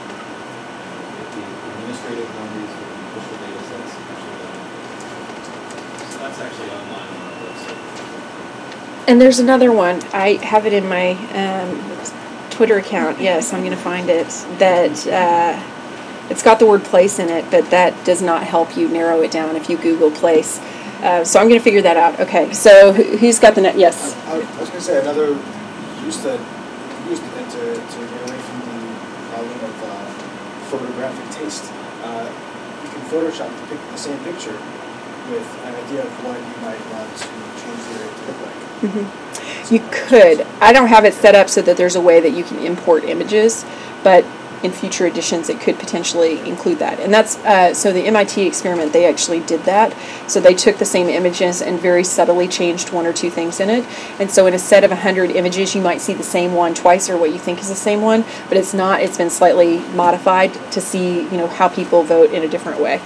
Uh, if the administrative boundaries with the official data sets, official data. So that's actually online on our website. And there's another one. I have it in my um, Twitter account. Yes, I'm going to find it. That uh, it's got the word place in it, but that does not help you narrow it down if you Google place. Uh, so I'm going to figure that out. Okay, so who- who's got the net? Yes. I, I was going to say another use that used to, to, to get away from the problem of uh, photographic taste. Uh, you can Photoshop the, pic- the same picture with an idea of what you might want to change the area to look like. Mm-hmm. You could. I don't have it set up so that there's a way that you can import images, but in future editions it could potentially include that. And that's, uh, so the M I T experiment, they actually did that. So they took the same images and very subtly changed one or two things in it. And so in a set of one hundred images, you might see the same one twice or what you think is the same one, but it's not. It's been slightly modified to see, you know, how people vote in a different way.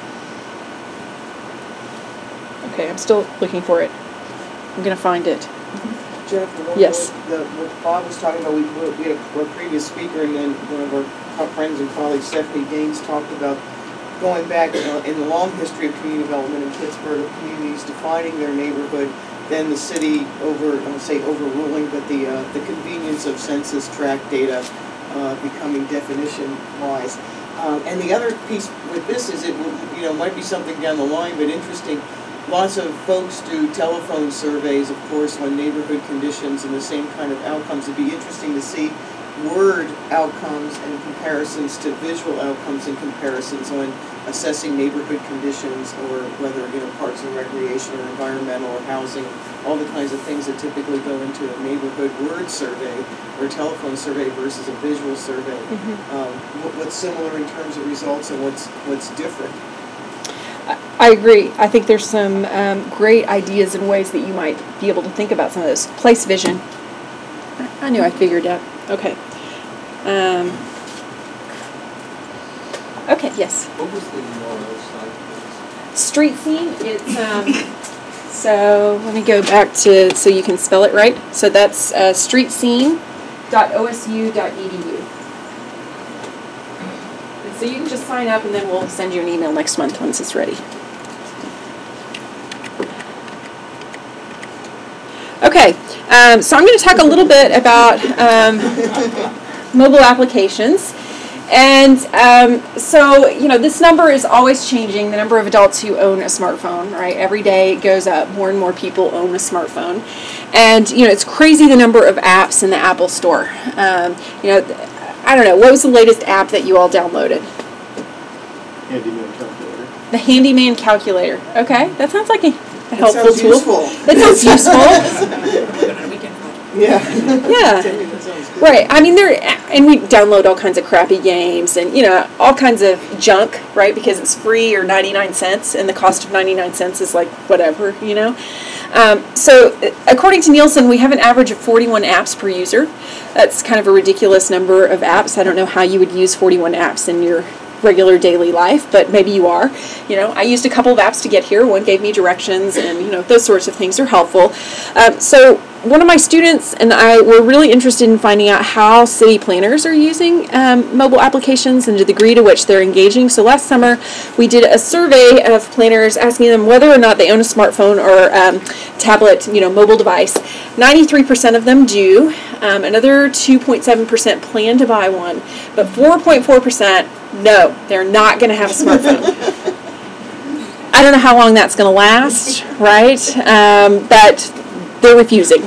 Okay, I'm still looking for it. I'm going to find it. Jeff, the one Yes. the, what Bob was talking about, we, we had a, a previous speaker, and then one of our friends and colleagues, Stephanie Gaines, talked about going back uh, in the long history of community development in Pittsburgh, of communities defining their neighborhood, then the city over, I won't say overruling, but the uh, the convenience of census tract data uh, becoming definition-wise. Um, and the other piece with this is it, you know, might be something down the line, but interesting. Lots of folks do telephone surveys, of course, on neighborhood conditions and the same kind of outcomes. It'd be interesting to see word outcomes and comparisons to visual outcomes and comparisons on assessing neighborhood conditions, or whether, you know, parks and recreation or environmental or housing, all the kinds of things that typically go into a neighborhood word survey or telephone survey versus a visual survey. Mm-hmm. um, what, what's similar in terms of results and what's what's different? I agree. I think there's some um, great ideas and ways that you might be able to think about some of those. Place vision. I knew I figured out. Okay. Um, okay, yes. What was the U R L site? Street scene, it's, um, So let me go back to so you can spell it right. So that's uh, street scene dot o s u dot e d u. And so you can just sign up, and then we'll send you an email next month once it's ready. Okay, um, so I'm going to talk a little bit about um, mobile applications. And um, so, you know, this number is always changing, the number of adults who own a smartphone, right? Every day it goes up. More and more people own a smartphone. And, you know, it's crazy the number of apps in the Apple Store. Um, you know, I don't know, what was the latest app that you all downloaded? Handyman calculator. The Handyman Calculator. Okay, that sounds like a, a helpful sounds tool. useful. That sounds useful. Yeah. Yeah. That sounds good. Right. I mean, there, and we download all kinds of crappy games and, you know, all kinds of junk, right? Because it's free or ninety-nine cents, and the cost of ninety-nine cents is like whatever, you know. Um, so, according to Nielsen, we have an average of forty-one apps per user. That's kind of a ridiculous number of apps. I don't know how you would use forty-one apps in your regular daily life, but maybe you are. You know, I used a couple of apps to get here. One gave me directions, and, you know, those sorts of things are helpful. Um, so, one of my students and I were really interested in finding out how city planners are using um, mobile applications and the degree to which they're engaging. So last summer we did a survey of planners asking them whether or not they own a smartphone or um, tablet, you know, mobile device. ninety-three percent of them do. Um, another two point seven percent plan to buy one, but four point four percent no, they're not going to have a smartphone. I don't know how long that's going to last, right? Um, but they're refusing.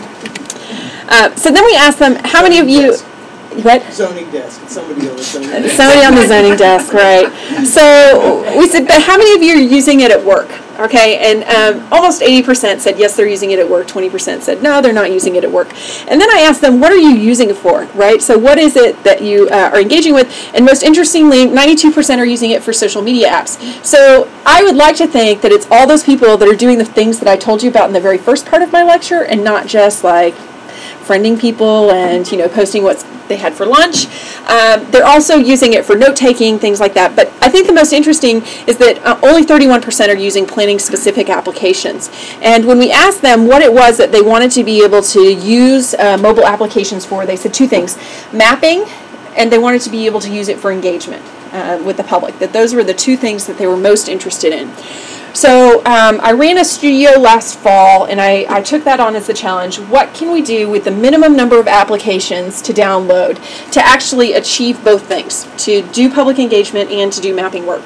Uh, so then we asked them, how many of you... What? Zoning desk. It's somebody on the zoning desk. Somebody on the zoning desk, right. So we said, but how many of you are using it at work? Okay, and um, almost eighty percent said yes, they're using it at work. twenty percent said no, they're not using it at work. And then I asked them, what are you using it for, right? So what is it that you uh, are engaging with? And most interestingly, ninety-two percent are using it for social media apps. So I would like to think that it's all those people that are doing the things that I told you about in the very first part of my lecture, and not just like friending people and, you know, posting what's they had for lunch. Um, they're also using it for note-taking, things like that. But I think the most interesting is that uh, only thirty-one percent are using planning-specific applications. And when we asked them what it was that they wanted to be able to use uh, mobile applications for, they said two things: mapping, and they wanted to be able to use it for engagement uh, with the public. That those were the two things that they were most interested in. So um, I ran a studio last fall, and I, I took that on as a challenge. What can we do with the minimum number of applications to download to actually achieve both things, to do public engagement and to do mapping work?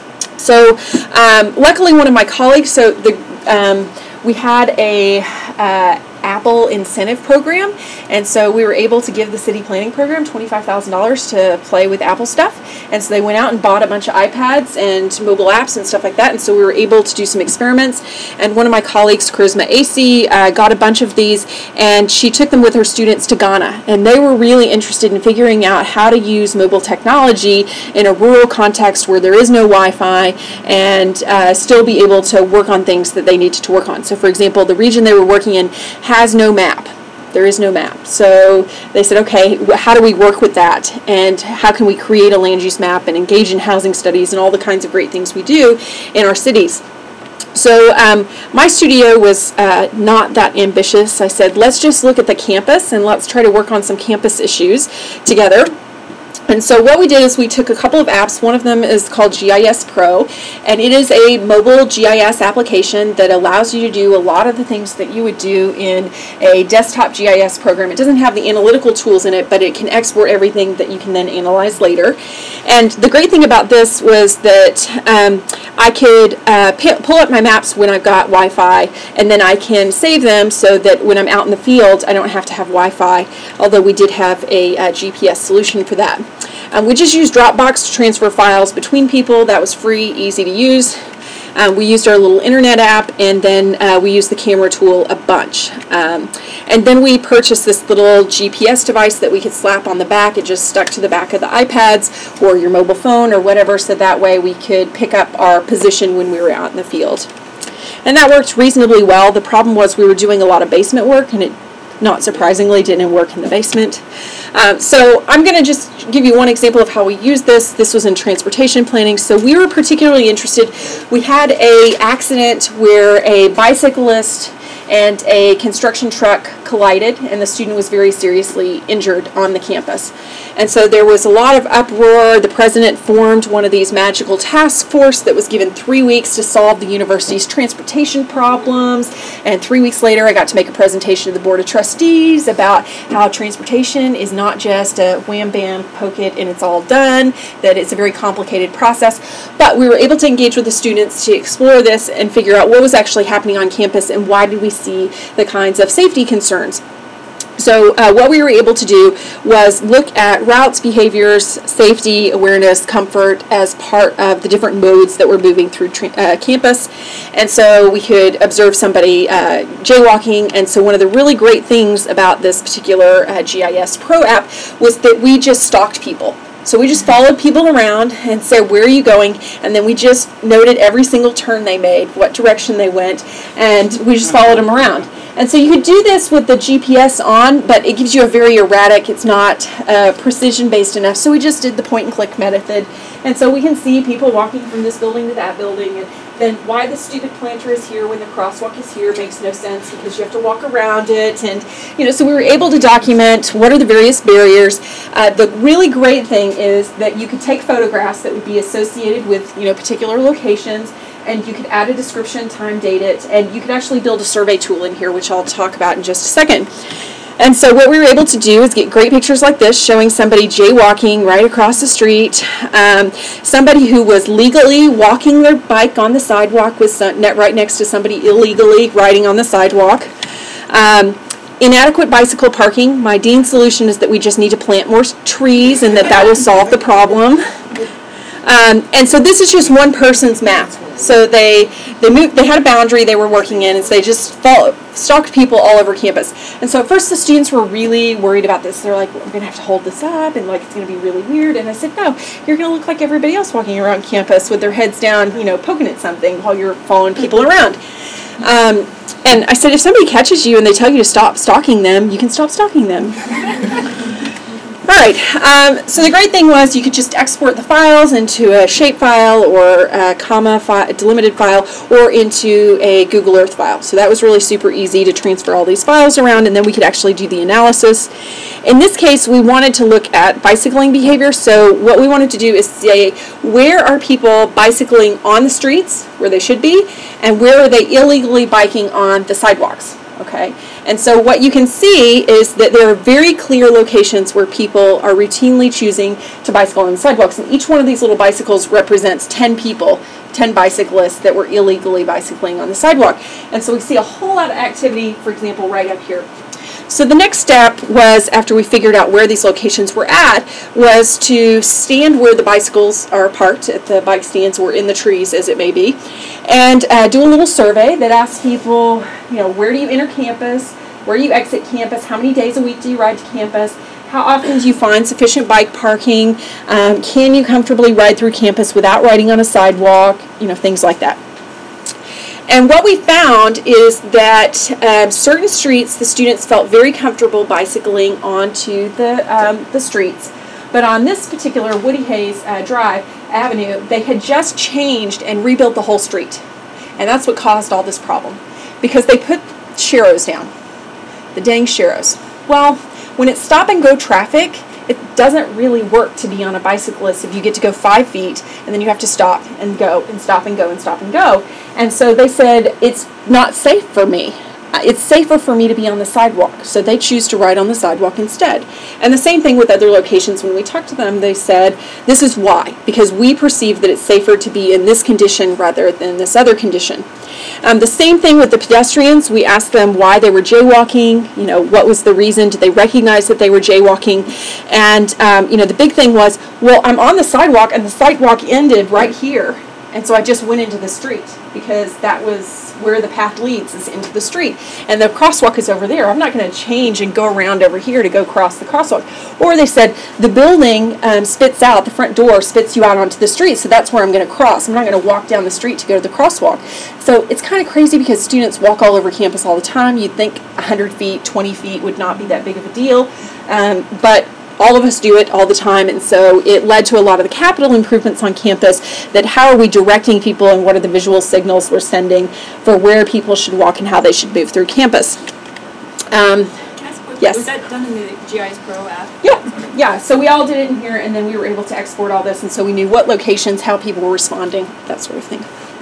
So um, luckily one of my colleagues, so the um, we had a uh, Apple incentive program, and so we were able to give the city planning program twenty-five thousand dollars to play with Apple stuff, and so they went out and bought a bunch of iPads and mobile apps and stuff like that, and so we were able to do some experiments. And one of my colleagues, Charisma A C, uh, got a bunch of these, and she took them with her students to Ghana, and they were really interested in figuring out how to use mobile technology in a rural context where there is no Wi-Fi, and uh, still be able to work on things that they needed to work on. So for example, the region they were working in has no map. There is no map. So they said, okay, how do we work with that? And how can we create a land use map and engage in housing studies and all the kinds of great things we do in our cities? So um, my studio was uh, not that ambitious. I said, let's just look at the campus and let's try to work on some campus issues together. And so what we did is we took a couple of apps. One of them is called G I S Pro, and it is a mobile G I S application that allows you to do a lot of the things that you would do in a desktop G I S program. It doesn't have the analytical tools in it, but it can export everything that you can then analyze later. And the great thing about this was that um, I could uh, pull up my maps when I've got Wi-Fi, and then I can save them so that when I'm out in the field, I don't have to have Wi-Fi, although we did have a uh, G P S solution for that. Um, we just used Dropbox to transfer files between people. That was free, easy to use. Um, we used our little internet app, and then uh, we used the camera tool a bunch. Um, and then we purchased this little G P S device that we could slap on the back. It just stuck to the back of the iPads or your mobile phone or whatever, so that way we could pick up our position when we were out in the field. And that worked reasonably well. The problem was we were doing a lot of basement work, and it, not surprisingly, didn't work in the basement. Um, so I'm going to just give you one example of how we use this. This was in transportation planning. So we were particularly interested. We had a accident where a bicyclist and a construction truck collided, and the student was very seriously injured on the campus. And so there was a lot of uproar. The president formed one of these magical task force that was given three weeks to solve the university's transportation problems. And three weeks later, I got to make a presentation to the Board of Trustees about how transportation is not just a wham bam, poke it, and it's all done, that it's a very complicated process. But we were able to engage with the students to explore this and figure out what was actually happening on campus and why did we see the kinds of safety concerns. So uh, what we were able to do was look at routes, behaviors, safety, awareness, comfort as part of the different modes that were moving through tra- uh, campus. And so we could observe somebody uh, jaywalking. And so one of the really great things about this particular uh, G I S Pro app was that we just stalked people. So we just followed people around and said, where are you going? And then we just noted every single turn they made, what direction they went, and we just followed them around. And so you could do this with the G P S on, but it gives you a very erratic, it's not uh, precision-based enough. So we just did the point-and-click method. And so we can see people walking from this building to that building. And then why the stupid planter is here when the crosswalk is here makes no sense because you have to walk around it. And, you know, so we were able to document what are the various barriers. Uh, the really great thing is that you could take photographs that would be associated with, you know, particular locations, and you could add a description, time, date it, and you could actually build a survey tool in here, which I'll talk about in just a second. And so what we were able to do is get great pictures like this showing somebody jaywalking right across the street, um, somebody who was legally walking their bike on the sidewalk was right next to somebody illegally riding on the sidewalk. Um, inadequate bicycle parking. My dean's solution is that we just need to plant more trees and that that will solve the problem. Um, and so this is just one person's map. So they they moved, they had a boundary they were working in, and so they just follow, stalked people all over campus. And so at first the students were really worried about this. They're like, we're going to have to hold this up, and like it's going to be really weird. And I said, no, you're going to look like everybody else walking around campus with their heads down, you know, poking at something while you're following people around. Um, and I said, if somebody catches you and they tell you to stop stalking them, you can stop stalking them. All right, um, so the great thing was you could just export the files into a shapefile or a comma fi- a delimited file or into a Google Earth file. So that was really super easy to transfer all these files around, and then we could actually do the analysis. In this case, we wanted to look at bicycling behavior. So what we wanted to do is say, where are people bicycling on the streets, where they should be, and where are they illegally biking on the sidewalks? Okay, and so what you can see is that there are very clear locations where people are routinely choosing to bicycle on the sidewalks, and each one of these little bicycles represents ten people, ten bicyclists that were illegally bicycling on the sidewalk. And so we see a whole lot of activity, for example, right up here. So the next step was, after we figured out where these locations were at, was to stand where the bicycles are parked at the bike stands or in the trees, as it may be, and uh, do a little survey that asks people, you know, where do you enter campus, where do you exit campus, how many days a week do you ride to campus, how often do you find sufficient bike parking, um, can you comfortably ride through campus without riding on a sidewalk, you know, things like that. And what we found is that um, certain streets, the students felt very comfortable bicycling onto the um, the streets. But on this particular Woody Hayes uh, Drive Avenue, they had just changed and rebuilt the whole street. And that's what caused all this problem. Because they put sharrows down. The dang sharrows. Well, when it's stop and go traffic, it doesn't really work to be on a bicyclist if you get to go five feet and then you have to stop and go and stop and go and stop and go. And so they said, it's not safe for me. It's safer for me to be on the sidewalk. So they choose to ride on the sidewalk instead. And the same thing with other locations. When we talked to them, they said, this is why. Because we perceive that it's safer to be in this condition rather than this other condition. Um, the same thing with the pedestrians. We asked them why they were jaywalking, you know, what was the reason, did they recognize that they were jaywalking? And, um, you know, the big thing was, well, I'm on the sidewalk and the sidewalk ended right here. And so I just went into the street because that was where the path leads, is into the street. And the crosswalk is over there. I'm not going to change and go around over here to go cross the crosswalk. Or they said, the building um, spits out, the front door spits you out onto the street, so that's where I'm going to cross. I'm not going to walk down the street to go to the crosswalk. So it's kind of crazy because students walk all over campus all the time. You'd think one hundred feet, twenty feet would not be that big of a deal. Um, but all of us do it all the time, and so it led to a lot of the capital improvements on campus. That how are we directing people, and what are the visual signals we're sending for where people should walk and how they should move through campus. Um, Can I ask a quick- Yes. Was that done in the G I S Pro app? Yeah, yeah. So we all did it in here, and then we were able to export all this, and so we knew what locations, how people were responding, that sort of thing.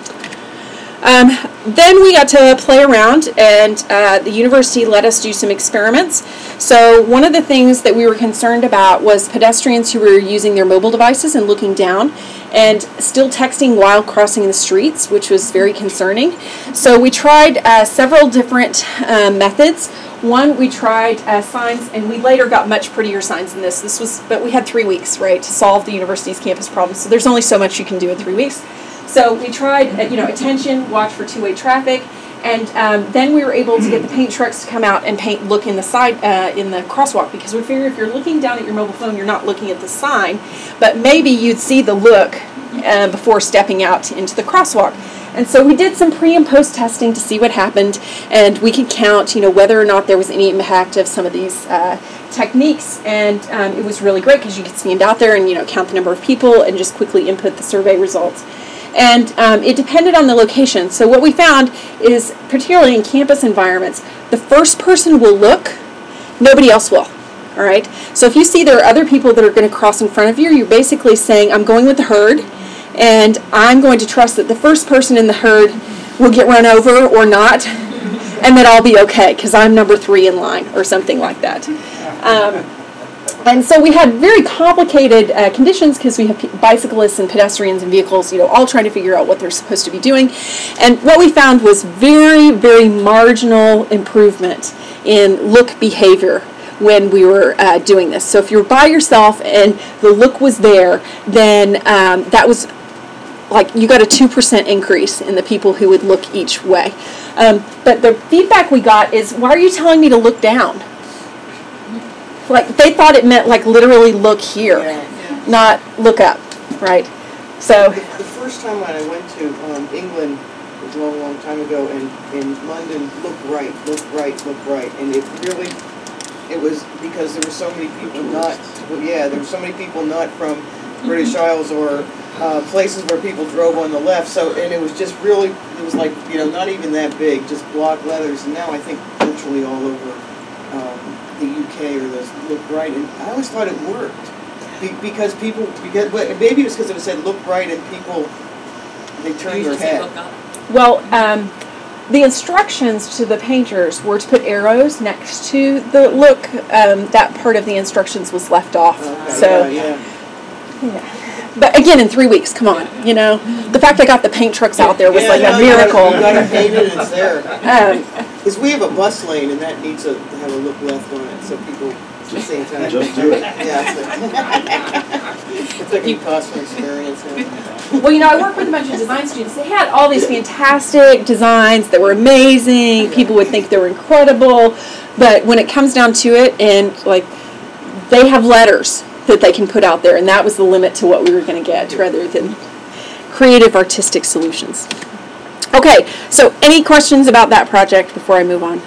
Um, then we got to play around, and uh, the university let us do some experiments. So one of the things that we were concerned about was pedestrians who were using their mobile devices and looking down and still texting while crossing the streets, which was very concerning. So we tried uh, several different uh, methods. One, we tried uh, signs, and we later got much prettier signs than this. This was, but we had three weeks, right, to solve the university's campus problem. So there's only so much you can do in three weeks. So we tried, uh, you know, attention, watch for two-way traffic, and um, then we were able to get the paint trucks to come out and paint look in the side, uh, in the crosswalk, because we figure if you're looking down at your mobile phone, you're not looking at the sign, but maybe you'd see the look uh, before stepping out into the crosswalk. And so we did some pre and post testing to see what happened, and we could count, you know, whether or not there was any impact of some of these uh, techniques, and um, it was really great because you could stand out there and, you know, count the number of people and just quickly input the survey results. And um, it depended on the location. So what we found is, particularly in campus environments, the first person will look, nobody else will. All right. So if you see there are other people that are going to cross in front of you, you're basically saying, I'm going with the herd, and I'm going to trust that the first person in the herd will get run over or not, and that I'll be okay because I'm number three in line or something like that. Um, And so we had very complicated uh, conditions because we have p- bicyclists and pedestrians and vehicles, you know, all trying to figure out what they're supposed to be doing. And what we found was very, very marginal improvement in look behavior when we were uh, doing this. So if you were by yourself and the look was there, then um, that was like you got a two percent increase in the people who would look each way. Um, but the feedback we got is, why are you telling me to look down? Like, they thought it meant, like, literally look here, Yeah. not look up, right? So, The, the first time when I went to um, England, it was a long, long time ago, and in London, look right, look right, look right, and it really, it was because there were so many people not, well, yeah, there were so many people not from British Isles or uh, places where people drove on the left, so, and it was just really, it was like, you know, not even that big, just block letters, and now I think virtually all over um, the U K or those look right, and I always thought it worked Be- because people, because well, maybe it was because it said look right and people, they turned You their just say head. look up. well, um, the instructions to the painters were to put arrows next to the look. Um, that part of the instructions was left off. Okay, So, yeah, yeah. yeah. But again, in three weeks, come on, you know, the fact I got the paint trucks out there was Yeah, like no, a you gotta- miracle. You gotta paint it, it's there. Um, Because we have a bus lane and that needs a, to have a look left on it, so people at the same time. Just do it. Yeah. It's like, it's like a customer experience. Yeah. Well, you know, I work with a bunch of design students. They had all these fantastic designs that were amazing. People would think they were incredible. But when it comes down to it, and like, they have letters that they can put out there, and that was the limit to what we were going to get rather than creative artistic solutions. Okay, so any questions about that project before I move on?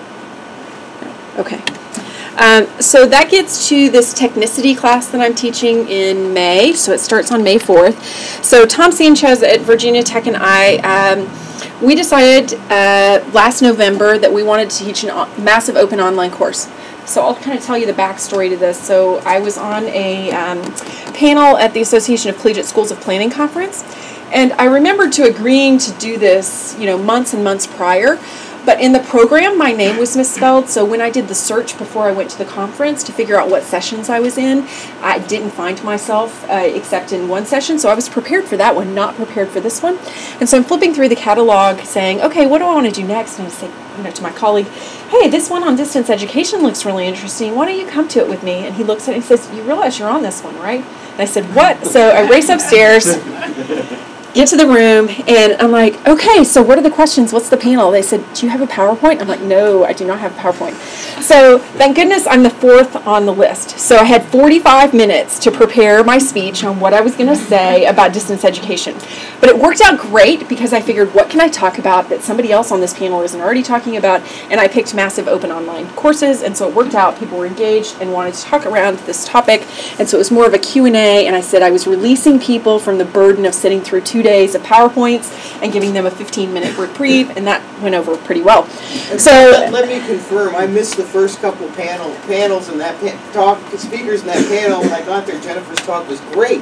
Okay. Um, so that gets to this technicity class that I'm teaching in May. So it starts on May fourth. So Tom Sanchez at Virginia Tech and I, um, we decided uh, last November that we wanted to teach a massive open online course. So I'll kind of tell you the backstory to this. So I was on a um, panel at the Association of Collegiate Schools of Planning conference, and I remember to agreeing to do this, you know, months and months prior. But in the program, my name was misspelled, so when I did the search before I went to the conference to figure out what sessions I was in, I didn't find myself uh, except in one session, so I was prepared for that one, not prepared for this one. And so I'm flipping through the catalog saying, okay, what do I want to do next? And I say, you know, to my colleague, hey, this one on distance education looks really interesting. Why don't you come to it with me? And he looks at it and he says, you realize you're on this one, right? And I said, what? So I race upstairs, get to the room, and I'm like, okay, so what are the questions? What's the panel? They said, do you have a PowerPoint? I'm like, no, I do not have a PowerPoint. So thank goodness I'm the fourth on the list. So I had forty-five minutes to prepare my speech on what I was going to say about distance education. But it worked out great because I figured, what can I talk about that somebody else on this panel isn't already talking about? And I picked massive open online courses, and so it worked out. People were engaged and wanted to talk around this topic, and so it was more of a Q and A, and I said I was releasing people from the burden of sitting through two days of PowerPoints and giving them a fifteen minute reprieve, and that went over pretty well. So let, let me confirm, I missed the first couple panel panels and that pa- talk speakers in that panel. When I got there, Jennifer's talk was great.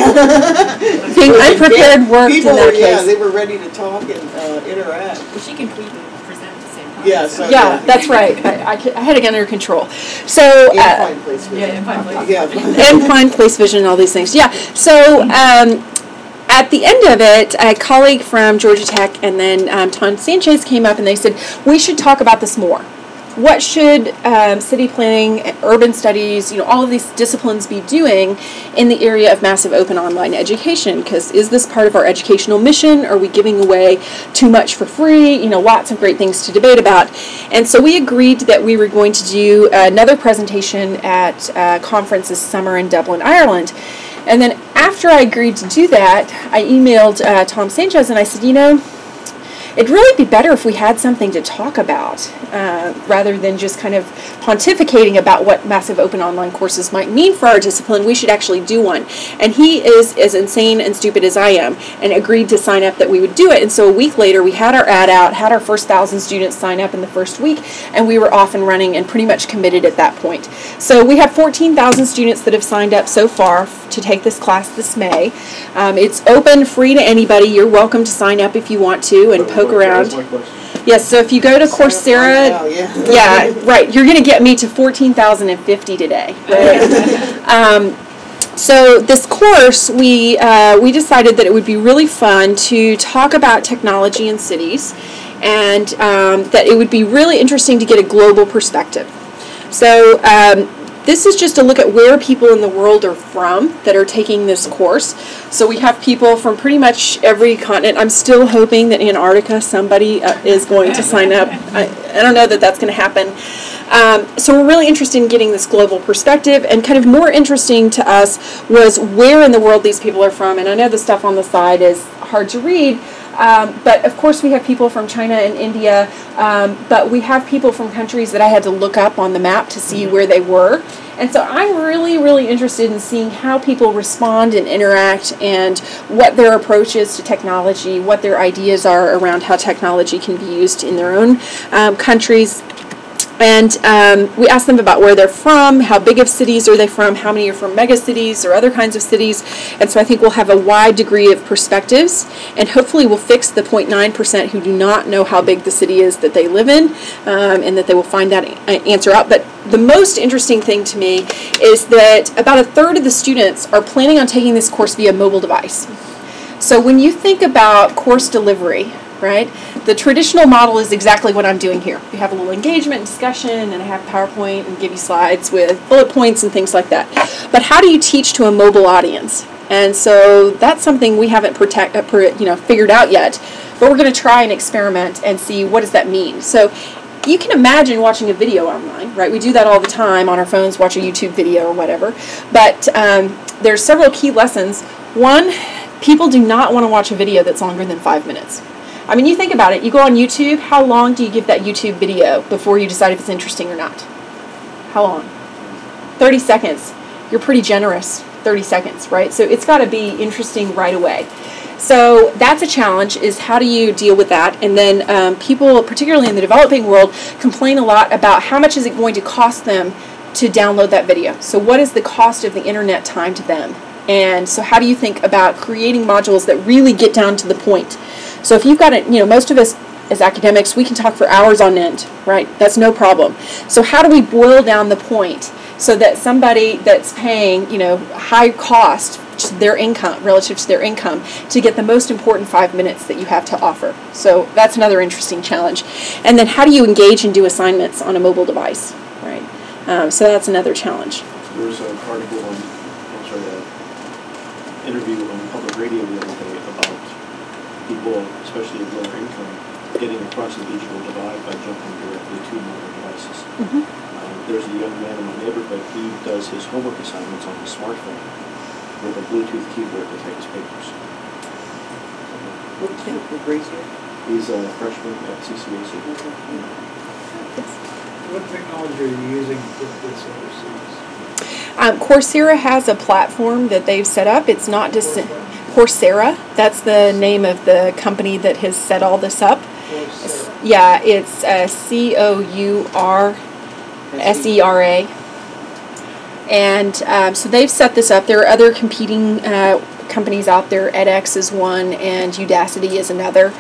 being unprepared worked People in that were, yeah, case. they were ready to talk and uh, interact. Well, she can tweet and present at the same time. Yeah, so Yeah, that's right. I, I, ca- I had it under control. So And uh, find place vision. Yeah, and find place. Yeah. and find place vision and all these things. Yeah. So um, at the end of it, a colleague from Georgia Tech and then um, Tom Sanchez came up and they said, we should talk about this more. What should um, city planning, urban studies, you know, all of these disciplines be doing in the area of massive open online education? Because is this part of our educational mission? Are we giving away too much for free? You know, lots of great things to debate about. And so we agreed that we were going to do another presentation at a conference this summer in Dublin, Ireland. And then after I agreed to do that, I emailed uh, Tom Sanchez and I said, you know, it'd really be better if we had something to talk about uh, rather than just kind of pontificating about what massive open online courses might mean for our discipline. We should actually do one. And he is as insane and stupid as I am and agreed to sign up that we would do it. And so a week later, we had our ad out, had our first thousand students sign up in the first week, and we were off and running and pretty much committed at that point. So we have fourteen thousand students that have signed up so far to take this class this May. Um, it's open, free to anybody. You're welcome to sign up if you want to and poke around. That was my question. Yes, so if you go to Coursera, Oh, yeah. yeah, right, you're going to get me to fourteen thousand fifty today. Right? um, so this course, we uh, we decided that it would be really fun to talk about technology in cities, and um, that it would be really interesting to get a global perspective. So um, this is just a look at where people in the world are from that are taking this course. So we have people from pretty much every continent. I'm still hoping that Antarctica, somebody uh, is going to sign up. I, I don't know that that's going to happen. Um, so we're really interested in getting this global perspective, and kind of more interesting to us was where in the world these people are from. And I know the stuff on the side is hard to read, um, but of course we have people from China and India, um, but we have people from countries that I had to look up on the map to see where they were. And so I'm really, really interested in seeing how people respond and interact and what their approach is to technology, what their ideas are around how technology can be used in their own um, countries. And um, we asked them about where they're from, how big of cities are they from, how many are from mega cities or other kinds of cities. And so I think we'll have a wide degree of perspectives, and hopefully we'll fix the zero point nine percent who do not know how big the city is that they live in, um, and that they will find that answer out. But the most interesting thing to me is that about a third of the students are planning on taking this course via mobile device. So when you think about course delivery, right, the traditional model is exactly what I'm doing here. You have a little engagement, discussion, and I have PowerPoint and give you slides with bullet points and things like that. But how do you teach to a mobile audience? And so that's something we haven't protect, uh, you know, figured out yet, but we're going to try and experiment and see what does that mean. So you can imagine watching a video online, right? We do that all the time on our phones, watch a YouTube video or whatever. But um, there's several key lessons. One, people do not want to watch a video that's longer than five minutes. I mean, you think about it. You go on YouTube, how long do you give that YouTube video before you decide if it's interesting or not? How long? thirty seconds. You're pretty generous, thirty seconds, right? So it's got to be interesting right away. So that's a challenge, is how do you deal with that? And then um, people, particularly in the developing world, complain a lot about how much is it going to cost them to download that video. So what is the cost of the internet time to them? And so how do you think about creating modules that really get down to the point? So if you've got it, you know, most of us as academics, we can talk for hours on end, right? That's no problem. So how do we boil down the point so that somebody that's paying, you know, high cost to their income, relative to their income, to get the most important five minutes that you have to offer? So that's another interesting challenge. And then how do you engage and do assignments on a mobile device, right? Um, so that's another challenge. There was an article on, I'm sorry, an interview on public radio the other day about people, especially of lower income, getting across the digital divide by jumping directly to mobile devices. Mhm. Um, there's a young man in my neighborhood, he does his homework assignments on his smartphone with a Bluetooth keyboard to take his papers. What, what grade is he? He's a freshman at C C A C. What technology are you using with this overseas? Um, Coursera has a platform that they've set up. It's not just Coursera. That's the name of the company that has set all this up. Coursera. Yeah, it's uh, C O U R S E R A. And um, so they've set this up. There are other competing uh, companies out there. edX is one, and Udacity is another.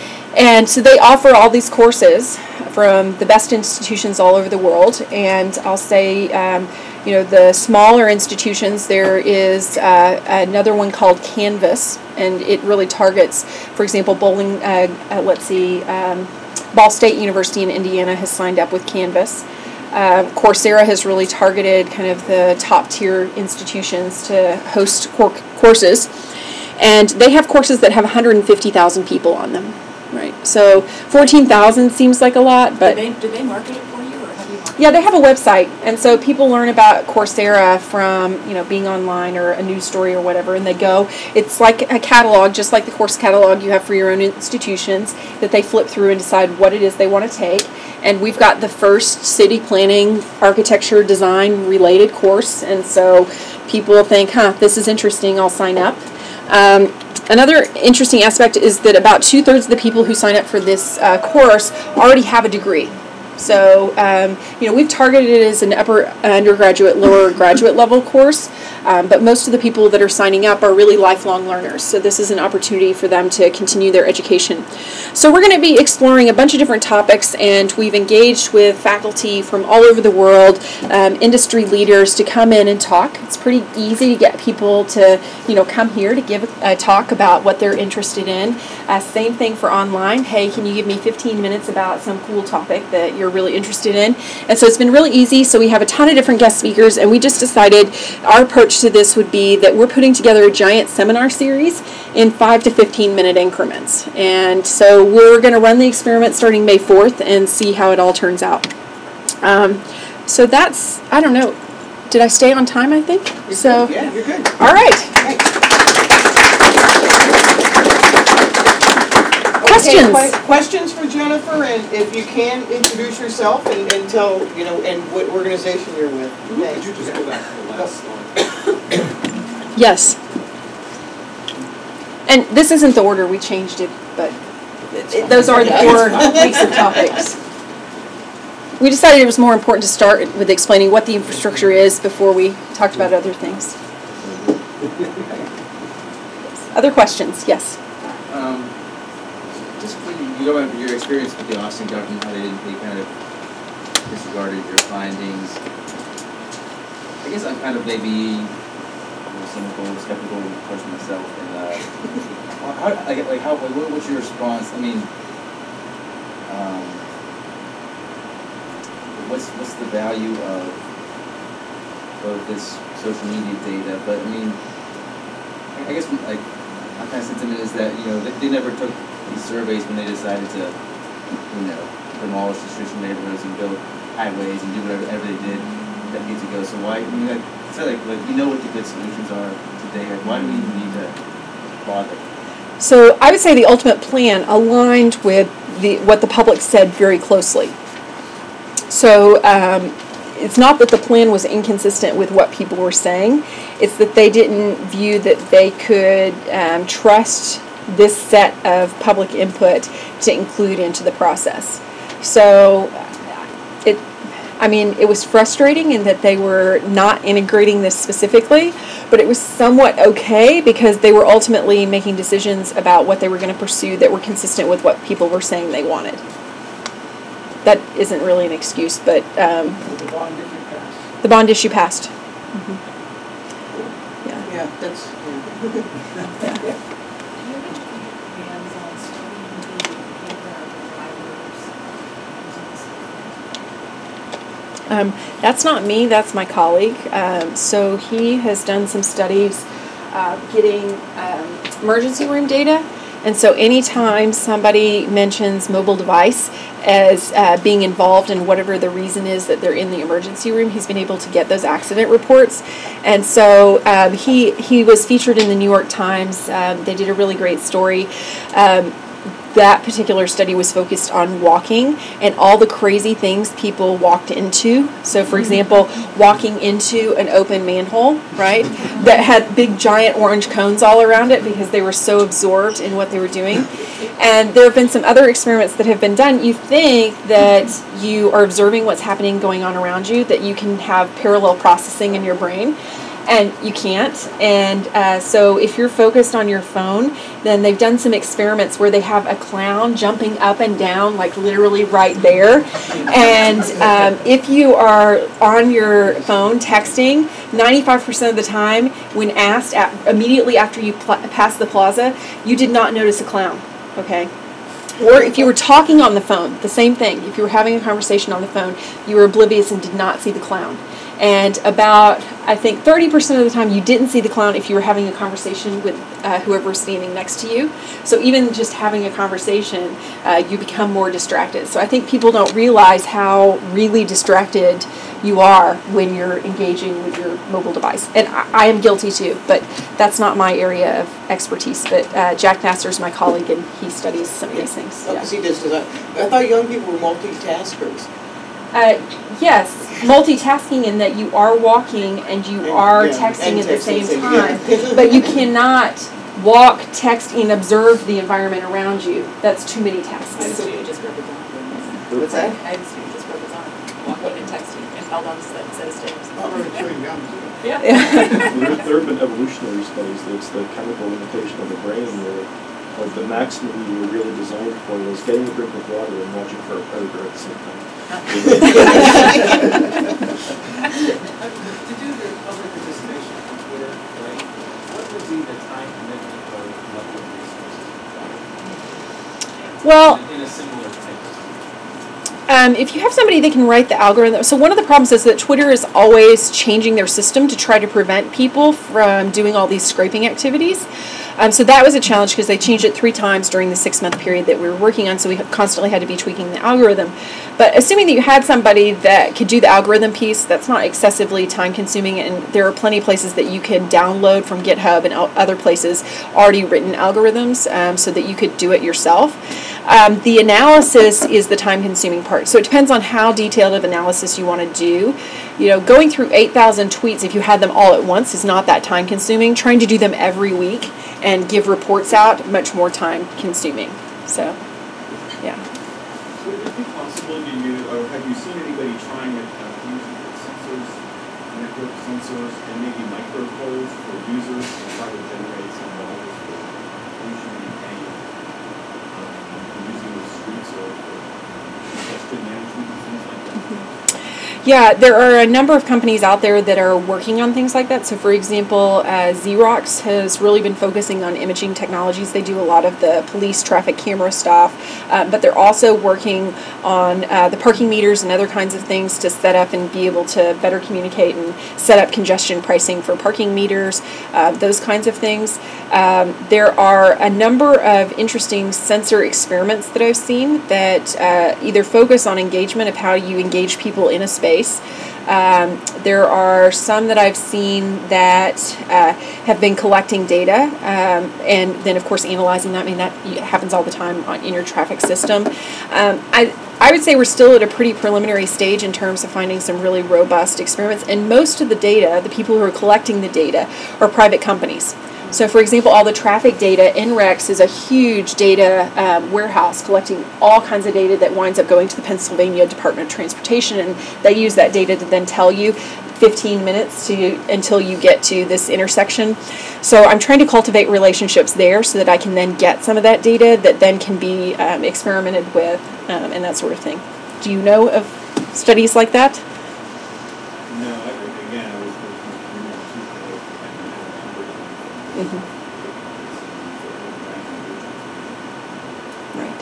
And so they offer all these courses from the best institutions all over the world. And I'll say, um, you know, the smaller institutions, there is uh, another one called Canvas, and it really targets, for example, Bowling, uh, uh, let's see, um, Ball State University in Indiana has signed up with Canvas. Uh, Coursera has really targeted kind of the top tier institutions to host cor- courses. And they have courses that have one hundred fifty thousand people on them. Right, so fourteen thousand seems like a lot, but Do they, do they market it for you, or have you marketed? yeah, they have a website, and so people learn about Coursera from, you know, being online or a news story or whatever, and they go. It's like a catalog, just like the course catalog you have for your own institutions, that they flip through and decide what it is they want to take. And we've got the first city planning, architecture, design related course, and so people think, huh, this is interesting, I'll sign up. Um, Another interesting aspect is that about two-thirds of the people who sign up for this uh, course already have a degree. So, um, you know, we've targeted it as an upper undergraduate, lower graduate level course, um, but most of the people that are signing up are really lifelong learners. So this is an opportunity for them to continue their education. So we're going to be exploring a bunch of different topics, and we've engaged with faculty from all over the world, um, industry leaders to come in and talk. It's pretty easy to get people to, you know, come here to give a talk about what they're interested in. Uh, same thing for online. Hey, can you give me fifteen minutes about some cool topic that you're really interested in? And so it's been really easy. So we have a ton of different guest speakers, and we just decided our approach to this would be that we're putting together a giant seminar series in five to fifteen minute increments. And so we're going to run the experiment starting May fourth and see how it all turns out. Um, so that's, I don't know, did I stay on time, I think? You're so good. Yeah, you're good. All right. Great. Questions? Okay, que- questions for Jennifer, and if you can, introduce yourself and, and tell, you know, and what organization you're with. Could Thanks. you just go back to the last slide? Yes. And this isn't the order, we changed it, but it, those are the four weeks of topics. We decided it was more important to start with explaining what the infrastructure is before we talked about other things. Other questions? Yes. Um, just when you go over your experience with the Austin government, how they, they kind of disregarded your findings. I guess I'm kind of maybe you know, cynical, skeptical person myself, and uh, how, like, like how, like, what, what's your response? I mean, um, what's what's the value of both this social media data? But I mean, I guess like my kind of sentiment is that you know they, they never took these surveys when they decided to you know demolish the traditional neighborhoods and build highways and do whatever they did decades ago. So why? I mean, like, it's like, like you know what the good solutions are today. Like, why do we even need to bother? So I would say the ultimate plan aligned with the what the public said very closely. So um, it's not that the plan was inconsistent with what people were saying. It's that they didn't view that they could um, trust this set of public input to include into the process. So it, I mean, it was frustrating in that they were not integrating this specifically, but it was somewhat okay because they were ultimately making decisions about what they were going to pursue that were consistent with what people were saying they wanted. That isn't really an excuse, but um, The bond issue passed. the bond issue passed. Mm-hmm. Yeah. Yeah, that's, yeah. Do you have any plans on starting the program of drivers? Um, that's not me, that's my colleague. Um, so he has done some studies uh, getting um, emergency room data And so anytime somebody mentions mobile device as uh, being involved in whatever the reason is that they're in the emergency room, he's been able to get those accident reports. And so um, he he was featured in the New York Times. Um, they did a really great story. Um, that particular study was focused on walking and all the crazy things people walked into. So, for example, walking into an open manhole, right, that had big giant orange cones all around it because they were so absorbed in what they were doing. And there have been some other experiments that have been done. You think that you are observing what's happening going on around you, that you can have parallel processing in your brain. And you can't. And uh, so if you're focused on your phone, then they've done some experiments where they have a clown jumping up and down, like literally right there. And um, if you are on your phone texting, ninety-five percent of the time, when asked at, immediately after you pl- pass the plaza, you did not notice a clown, okay? Or if you were talking on the phone, the same thing. If you were having a conversation on the phone, you were oblivious and did not see the clown. And about, I think, thirty percent of the time you didn't see the clown if you were having a conversation with uh, whoever was standing next to you. So even just having a conversation, uh, you become more distracted. So I think people don't realize how really distracted you are when you're engaging with your mobile device. And I, I am guilty too, but that's not my area of expertise. But uh, Jack Nasser is my colleague, and he studies some of these things. Oh, Yeah. because he does design. I thought young people were multitaskers. Uh, yes, multitasking in that you are walking and you And- are yeah, texting and at the texting, same yeah. time, but you cannot walk, text, and observe the environment around you. That's too many I have a tasks. student just broke his arm. What's that? I have a student just broke his arm, walking and texting, and fell down the set set of stairs. Yeah. There, there have been evolutionary studies that it's the chemical limitation of the brain where like the maximum you were really designed for was getting a drink of water and watching for a predator at the same time. To do the public participation on Twitter, right, what would be the time commitment or level of resources required? Well, In a similar type of Um, if you have somebody that can write the algorithm, so one of the problems is that Twitter is always changing their system to try to prevent people from doing all these scraping activities. Um, so that was a challenge because they changed it three times during the six-month period that we were working on, so we constantly had to be tweaking the algorithm. But assuming that you had somebody that could do the algorithm piece, that's not excessively time-consuming, and there are plenty of places that you can download from GitHub and other places already written algorithms um, so that you could do it yourself. Um, the analysis is the time-consuming part. So it depends on how detailed of analysis you want to do. You know, going through eight thousand tweets, if you had them all at once, is not that time-consuming. Trying to do them every week and give reports out, much more time-consuming. So, yeah. Would it be possible to use, or have you seen anybody trying to uh, use sensors, network sensors, and maybe microcodes for users to try to generate some dollars for pollution containment, um, using the streets or for congestion management and things like that? Yeah, there are a number of companies out there that are working on things like that. So, for example, uh, Xerox has really been focusing on imaging technologies. They do a lot of the police traffic camera stuff, uh, but they're also working on uh, the parking meters and other kinds of things to set up and be able to better communicate and set up congestion pricing for parking meters, uh, those kinds of things. Um, there are a number of interesting sensor experiments that I've seen that uh, either focus on engagement of how you engage people in a space. Um, there are some that I've seen that uh, have been collecting data um, and then, of course, analyzing that. I mean, that happens all the time on, in your traffic system. Um, I, I would say we're still at a pretty preliminary stage in terms of finding some really robust experiments. And most of the data, the people who are collecting the data, are private companies. So, for example, all the traffic data, N REX is a huge data um, warehouse collecting all kinds of data that winds up going to the Pennsylvania Department of Transportation, and they use that data to then tell you fifteen minutes to until you get to this intersection. So I'm trying to cultivate relationships there so that I can then get some of that data that then can be um, experimented with um, and that sort of thing. Do you know of studies like that? No, I- again, I was working with Mm-hmm. Right.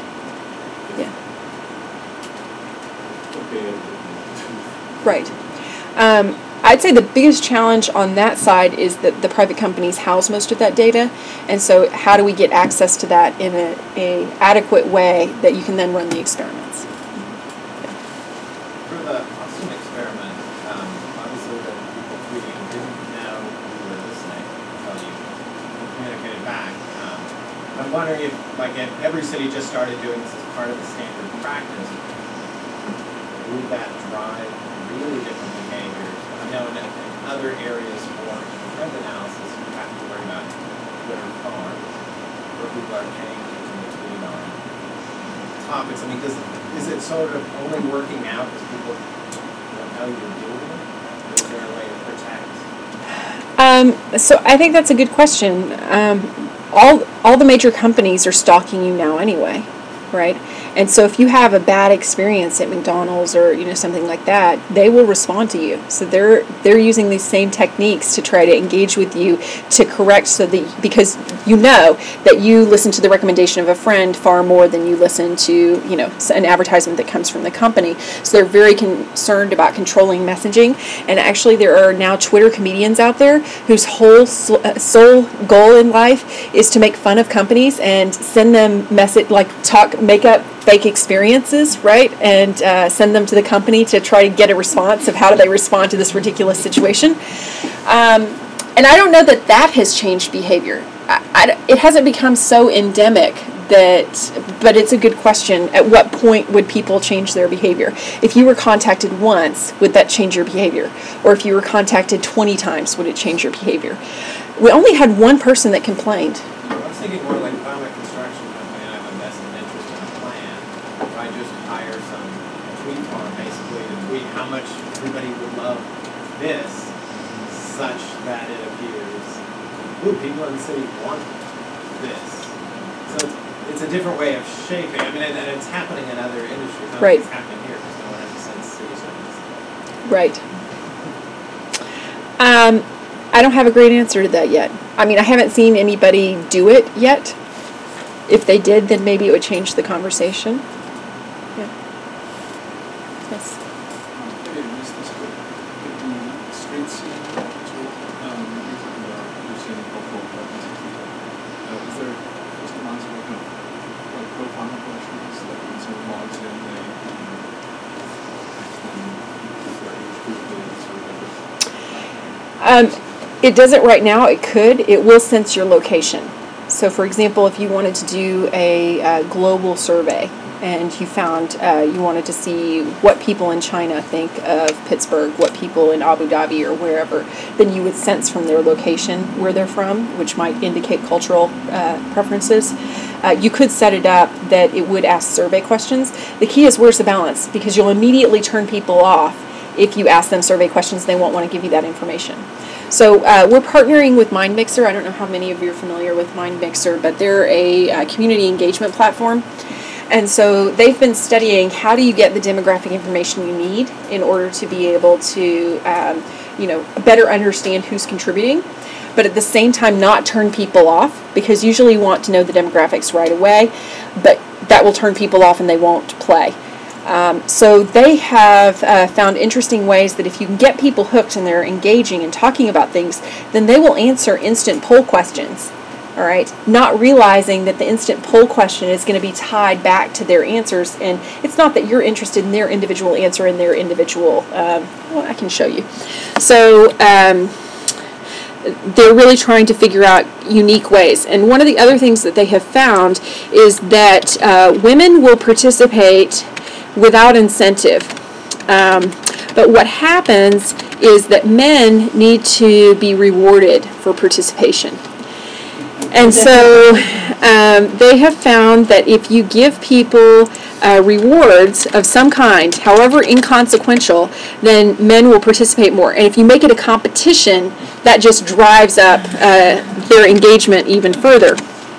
Yeah. Okay. Right. Um, I I'd say the biggest challenge on that side is that the private companies house most of that data, and so how do we get access to that in a, a adequate way that you can then run the experiments? For the Austin experiment, um, obviously the people tweeting didn't know you were listening until you communicated back. Um, I'm wondering if, like, if every city just started doing this as part of the standard practice, would that drive really different behaviors? I know in, in other areas for trend analysis, you have to worry about Twitter farms, where people are paying attention to tweet on topics. I mean, does, is it sort of only working out because people don't know you're doing it? Or is there a way to protect? Um, so I think that's a good question. Um, all all the major companies are stalking you now anyway, right? And so if you have a bad experience at McDonald's or you know something like that, they will respond to you. So they're they're using these same techniques to try to engage with you to correct, so that because you know that you listen to the recommendation of a friend far more than you listen to you know an advertisement that comes from the company. So they're very concerned about controlling messaging. And actually, there are now Twitter comedians out there whose whole sole goal in life is to make fun of companies and send them message like talk make up fake experiences, right, and uh, send them to the company to try to get a response of how do they respond to this ridiculous situation. Um, and I don't know that that has changed behavior. I, I, it hasn't become so endemic that, but it's a good question. At what point would people change their behavior? If you were contacted once, would that change your behavior? Or if you were contacted twenty times, would it change your behavior? We only had one person that complained. I was thinking more like if I'm a construction company and I have a vested interest in a plan, if I just hire some tweet farm basically to tweet how much everybody would love this, such that it appears, ooh, people in the city want this. So it's, it's a different way of shaping. I mean, and, and it's happening in other industries. I don't Right. think it's happening here because no one has a sense city service. Right. Um, I don't have a great answer to that yet. I mean, I haven't seen anybody do it yet. If they did, then maybe it would change the conversation. Yeah. Yes. Maybe I missed this, but with the street scene tool, um, using the understanding helpful weapons and things like that, uh, is there just a monster kind of like profile questions that when someone logs in, they can actually use their age group is or whatever? Um, it doesn't right now. It could. It will sense your location. So, for example, if you wanted to do a uh, global survey and you found uh, you wanted to see what people in China think of Pittsburgh, what people in Abu Dhabi or wherever, then you would sense from their location where they're from, which might indicate cultural uh, preferences. Uh, you could set it up that it would ask survey questions. The key is where's the balance, because you'll immediately turn people off if you ask them survey questions. They won't want to give you that information. So uh, we're partnering with MindMixer. I don't know how many of you are familiar with MindMixer, but they're a uh, community engagement platform. And so they've been studying how do you get the demographic information you need in order to be able to, um, you know, better understand who's contributing, but at the same time not turn people off, because usually you want to know the demographics right away, but that will turn people off and they won't play. Um, so they have uh, found interesting ways that if you can get people hooked and they're engaging and talking about things, then they will answer instant poll questions, all right, not realizing that the instant poll question is going to be tied back to their answers. And it's not that you're interested in their individual answer and their individual, um, well, I can show you. So um, they're really trying to figure out unique ways. And one of the other things that they have found is that uh, women will participate without incentive. Um, but what happens is that men need to be rewarded for participation. And so um, they have found that if you give people uh, rewards of some kind, however inconsequential, then men will participate more. And if you make it a competition, that just drives up uh, their engagement even further.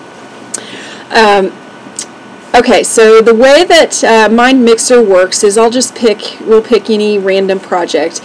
Um, Okay, so the way that uh, MindMixer works is I'll just pick, we'll pick any random project.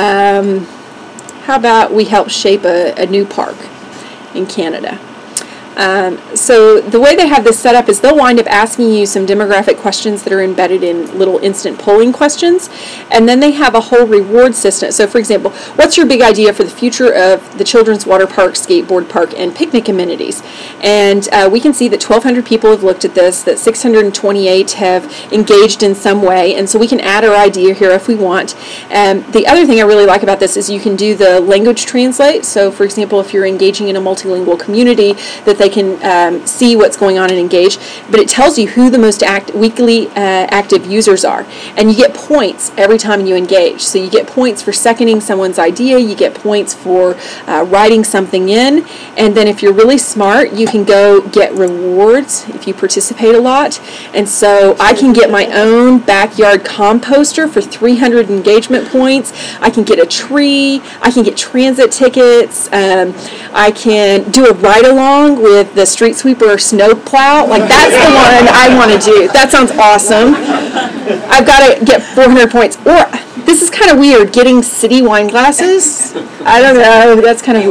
Um, how about we help shape a, a new park in Canada? Um, so the way they have this set up is they'll wind up asking you some demographic questions that are embedded in little instant polling questions, and then they have a whole reward system. So for example, what's your big idea for the future of the children's water park, skateboard park, and picnic amenities? And uh, we can see that twelve hundred people have looked at this, that six hundred twenty-eight have engaged in some way, and so we can add our idea here if we want. Um, the other thing I really like about this is you can do the language translate. So for example, if you're engaging in a multilingual community, that they can um, see what's going on and engage, but it tells you who the most act weekly uh, active users are, and you get points every time you engage. So you get points for seconding someone's idea, you get points for uh, writing something in, and then if you're really smart, you can go get rewards if you participate a lot. And so I can get my own backyard composter for three hundred engagement points. I can get a tree, I can get transit tickets, um, I can do a ride-along with the street sweeper or snow plow. Like, that's the one I want to do. That sounds awesome. I've got to get four hundred points. Or, this is kind of weird, getting city wine glasses. I don't know, that's kind of...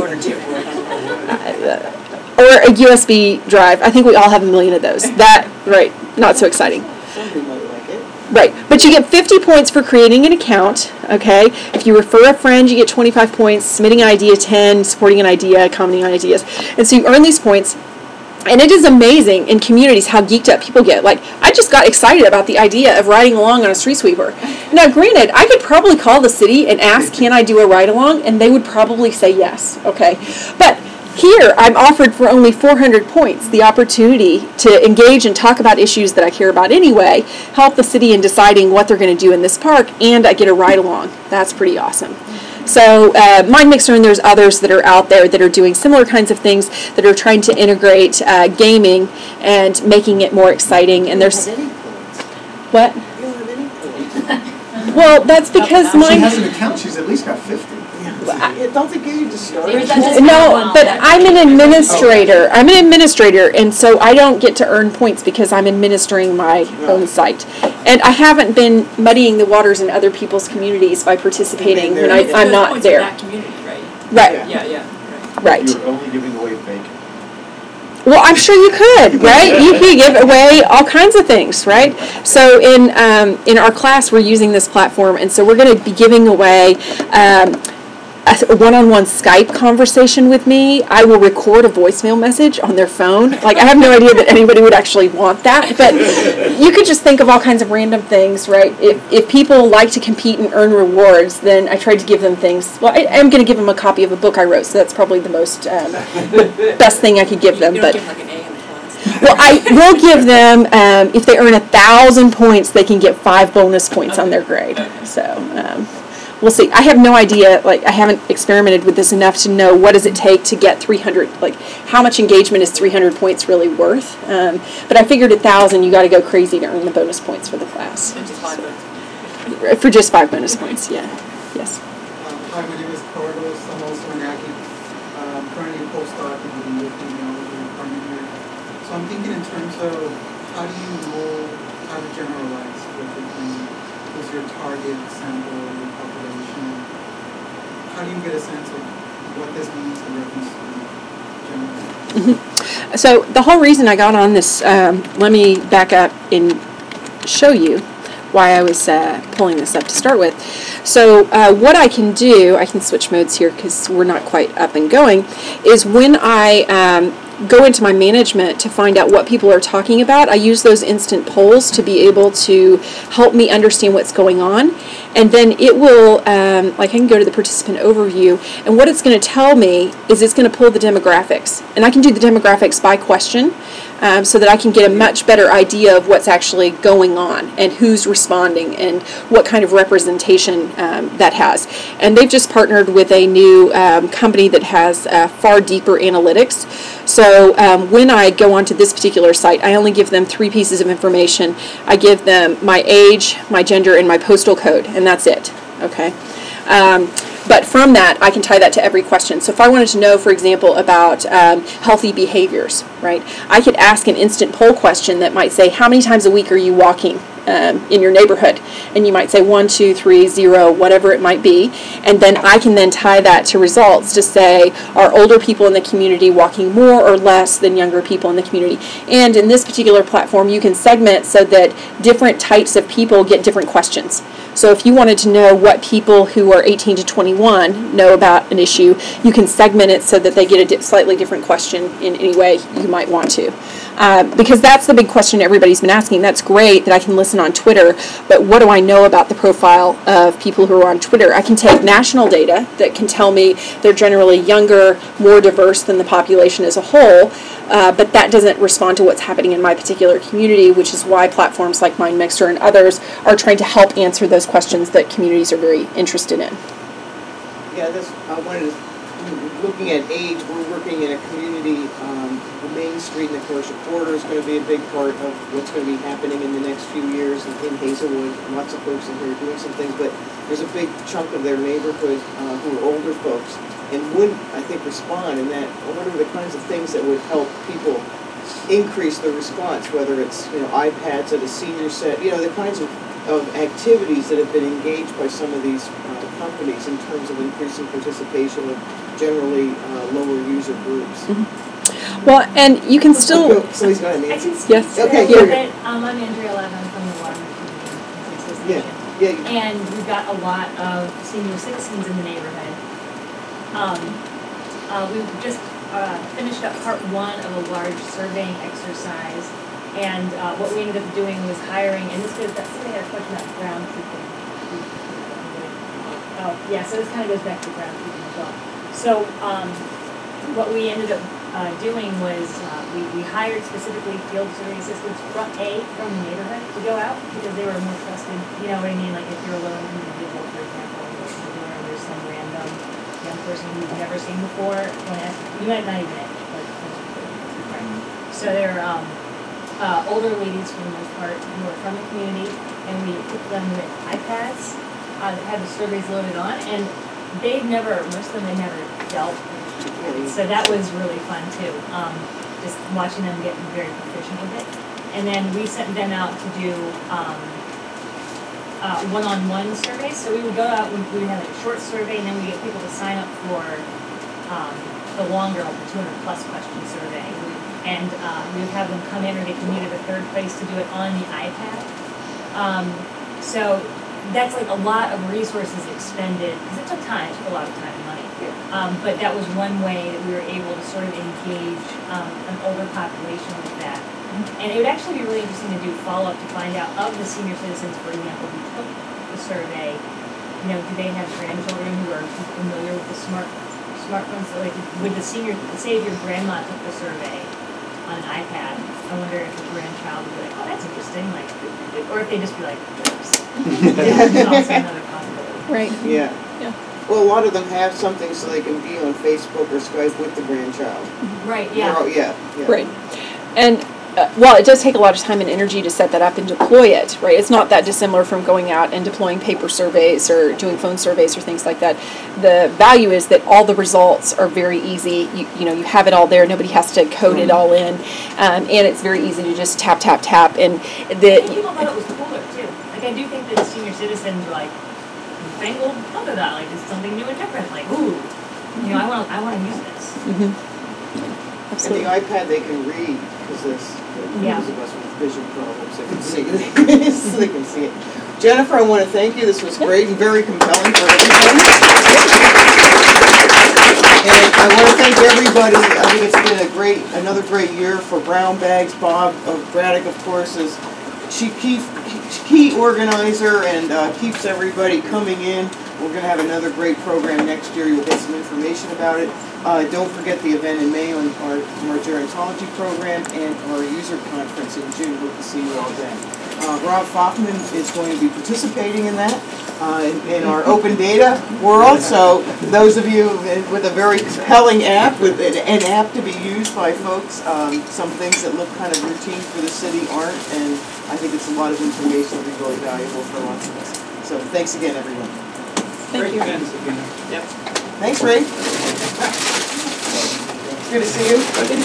Or a U S B drive. I think we all have a million of those. That, right, not so exciting. Something might like it. Right, but you get fifty points for creating an account, okay? If you refer a friend, you get twenty-five points, submitting an idea ten, supporting an idea, commenting on ideas. And so you earn these points. And it is amazing in communities how geeked up people get. Like, I just got excited about the idea of riding along on a street sweeper. Now, granted, I could probably call the city and ask, can I do a ride along? And they would probably say yes, okay? But here, I'm offered for only four hundred points the opportunity to engage and talk about issues that I care about anyway, help the city in deciding what they're going to do in this park, and I get a ride along. That's pretty awesome. So uh, MindMixer, and there's others that are out there that are doing similar kinds of things that are trying to integrate uh, gaming and making it more exciting. And there's what? You don't have any points. Well, that's because She mine. has an account, she's at least got fifty. Yeah, don't they get you to start? Maybe that's just No, one but that- I'm an administrator. I'm an administrator, and so I don't get to earn points because I'm administering my own site. And I haven't been muddying the waters in other people's communities by participating when I, It's I'm those not points in there. that community, right? Right, Yeah, yeah, right. right. You're only giving away bacon. Well, I'm sure you could, right? You could give away all kinds of things, right? So in um, in our class, we're using this platform, and so we're going to be giving away um, a one-on-one Skype conversation with me. I will record a voicemail message on their phone. Like, I have no idea that anybody would actually want that, but you could just think of all kinds of random things, right? If if people like to compete and earn rewards, then I tried to give them things. Well, I, I'm going to give them a copy of a book I wrote, so that's probably the most, um, the best thing I could give them. You don't But give like an A in the class. well, I will give them, um, if they earn a thousand points, they can get five bonus points on their grade. So, um, we'll see. I have no idea, like, I haven't experimented with this enough to know what does it take to get three hundred, like, how much engagement is three hundred points really worth? Um, but I figured a thousand, you got to go crazy to earn the bonus points for the class. Just five minutes. For just five bonus points, yeah. Yes. Um, Hi, my name is Carlos. I'm also an active, um, currently a postdoc in the technology department here. So I'm thinking in terms of how do you know how to generalize what you're doing? Who's your target sample, your population? How do you get a sense of what this means in reference to general? Mm-hmm. So the whole reason I got on this, um, let me back up and show you why I was uh, pulling this up to start with. So uh, what I can do, I can switch modes here because we're not quite up and going, is when I um, go into my management to find out what people are talking about, I use those instant polls to be able to help me understand what's going on. And then it will, um, like I can go to the participant overview, and what it's going to tell me is it's going to pull the demographics. And I can do the demographics by question, um, so that I can get a much better idea of what's actually going on and who's responding and what kind of representation um, that has. And they've just partnered with a new um, company that has uh, far deeper analytics. So um, when I go onto this particular site, I only give them three pieces of information. I give them my age, my gender, and my postal code, and that's it. Okay. Um, but from that, I can tie that to every question. So if I wanted to know, for example, about um, healthy behaviors, right, I could ask an instant poll question that might say, how many times a week are you walking um, in your neighborhood. And you might say one, two, three, zero, whatever it might be. And then I can then tie that to results to say, are older people in the community walking more or less than younger people in the community? And in this particular platform, you can segment so that different types of people get different questions. So if you wanted to know what people who are eighteen to twenty-one know about an issue, you can segment it so that they get a di- slightly different question in any way you might want to. Uh, because that's the big question everybody's been asking. That's great that I can listen on Twitter, but what do I know about the profile of people who are on Twitter? I can take national data that can tell me they're generally younger, more diverse than the population as a whole, uh, but that doesn't respond to what's happening in my particular community, which is why platforms like MindMixer and others are trying to help answer those questions that communities are very interested in. Yeah, this, I wanted to, looking at age, we're working in a community, um, Main Street and the commercial corridor is going to be a big part of what's going to be happening in the next few years in, in Hazelwood. Lots of folks in here doing some things, but there's a big chunk of their neighborhood uh, who are older folks and would, I think, respond in that, what are the kinds of things that would help people increase the response, whether it's, you know, iPads at a senior set, you know, the kinds of, of activities that have been engaged by some of these uh, companies in terms of increasing participation of generally uh, lower user groups. Mm-hmm. Well, and you can still... Somebody's got an I answer. can speak Yes. to Okay, that a little yeah. bit. Um, I'm Andrea Levin from the Waterman Community Association. Yeah, yeah. And we've got a lot of senior citizens in the neighborhood. Um, uh, we've just uh, finished up part one of a large surveying exercise. And uh, what we ended up doing was hiring, and this goes back, somebody had a question about groundkeeping. Oh, yeah, so this kind of goes back to groundkeeping as well. So um, what we ended up uh, doing was uh, we, we hired specifically field survey assistants from A, from the neighborhood to go out because they were more trusted, you know what I mean? Like if you're a low-income individual, for example, and there's some random young person you've never seen before, you might not even know. So they're um, uh, older ladies for the most part who are from the community, and we put them with iPads uh, that had the surveys loaded on, and they've never, most of them had never dealt with it. So that was really fun too, um, just watching them get very proficient with it. And then we sent them out to do um, uh, one-on-one surveys. So we would go out, we would have a short survey, and then we get people to sign up for um, the longer, like the two hundred plus question survey. And uh, we would have them come in, or they commuted a third place to do it on the iPad. Um, so that's like a lot of resources expended, because it took time, it took a lot of time and money. Um, but that was one way that we were able to sort of engage um, an older population with that. And it would actually be really interesting to do follow-up to find out of the senior citizens, for example, who took the survey, you know, do they have grandchildren who are familiar with the smart smartphones? So like, would the senior, say if your grandma took the survey on an iPad, I wonder if the grandchild would be like, oh, that's interesting, like, or if they'd just be like, oops. That's also another possibility. Right. Yeah. Yeah. Well, a lot of them have something so they can be on Facebook or Skype with the grandchild. Right, yeah. They're all- yeah, yeah. Right. And uh, while it does take a lot of time and energy to set that up and deploy it, right, it's not that dissimilar from going out and deploying paper surveys or doing phone surveys or things like that. The value is that all the results are very easy. You, you know, you have it all there. Nobody has to code it all in. Um, and it's very easy to just tap, tap, tap. And I think the... people thought it was cooler, too. Like, I do think that senior citizens were like, fangled look at that, like, it's something new and different. Like, ooh, you know, I want to I want to use this. Mm-hmm. And Absolutely. the iPad they can read, because this, Yeah. those of us with vision problems, they can see it. So they can see it. Jennifer, I want to thank you. This was great and very compelling for everyone. And I want to thank everybody. I think it's been a great, another great year for Brown Bags. Bob uh, Braddock, of course, is she key, key organizer and uh, keeps everybody coming in. We're going to have another great program next year. You'll get some information about it. Uh, don't forget the event in May on our, our gerontology program and our user conference in June. Hope to see you all then. Uh, Rob Foffman is going to be participating in that, uh, in, in our open data world. So those of you with a very compelling app, with an, an app to be used by folks, um, some things that look kind of routine for the city aren't, and I think it's a lot of information that will be really valuable for lots of us. So thanks again, everyone. Thank you. Yep. Thanks, Ray. Good to see you.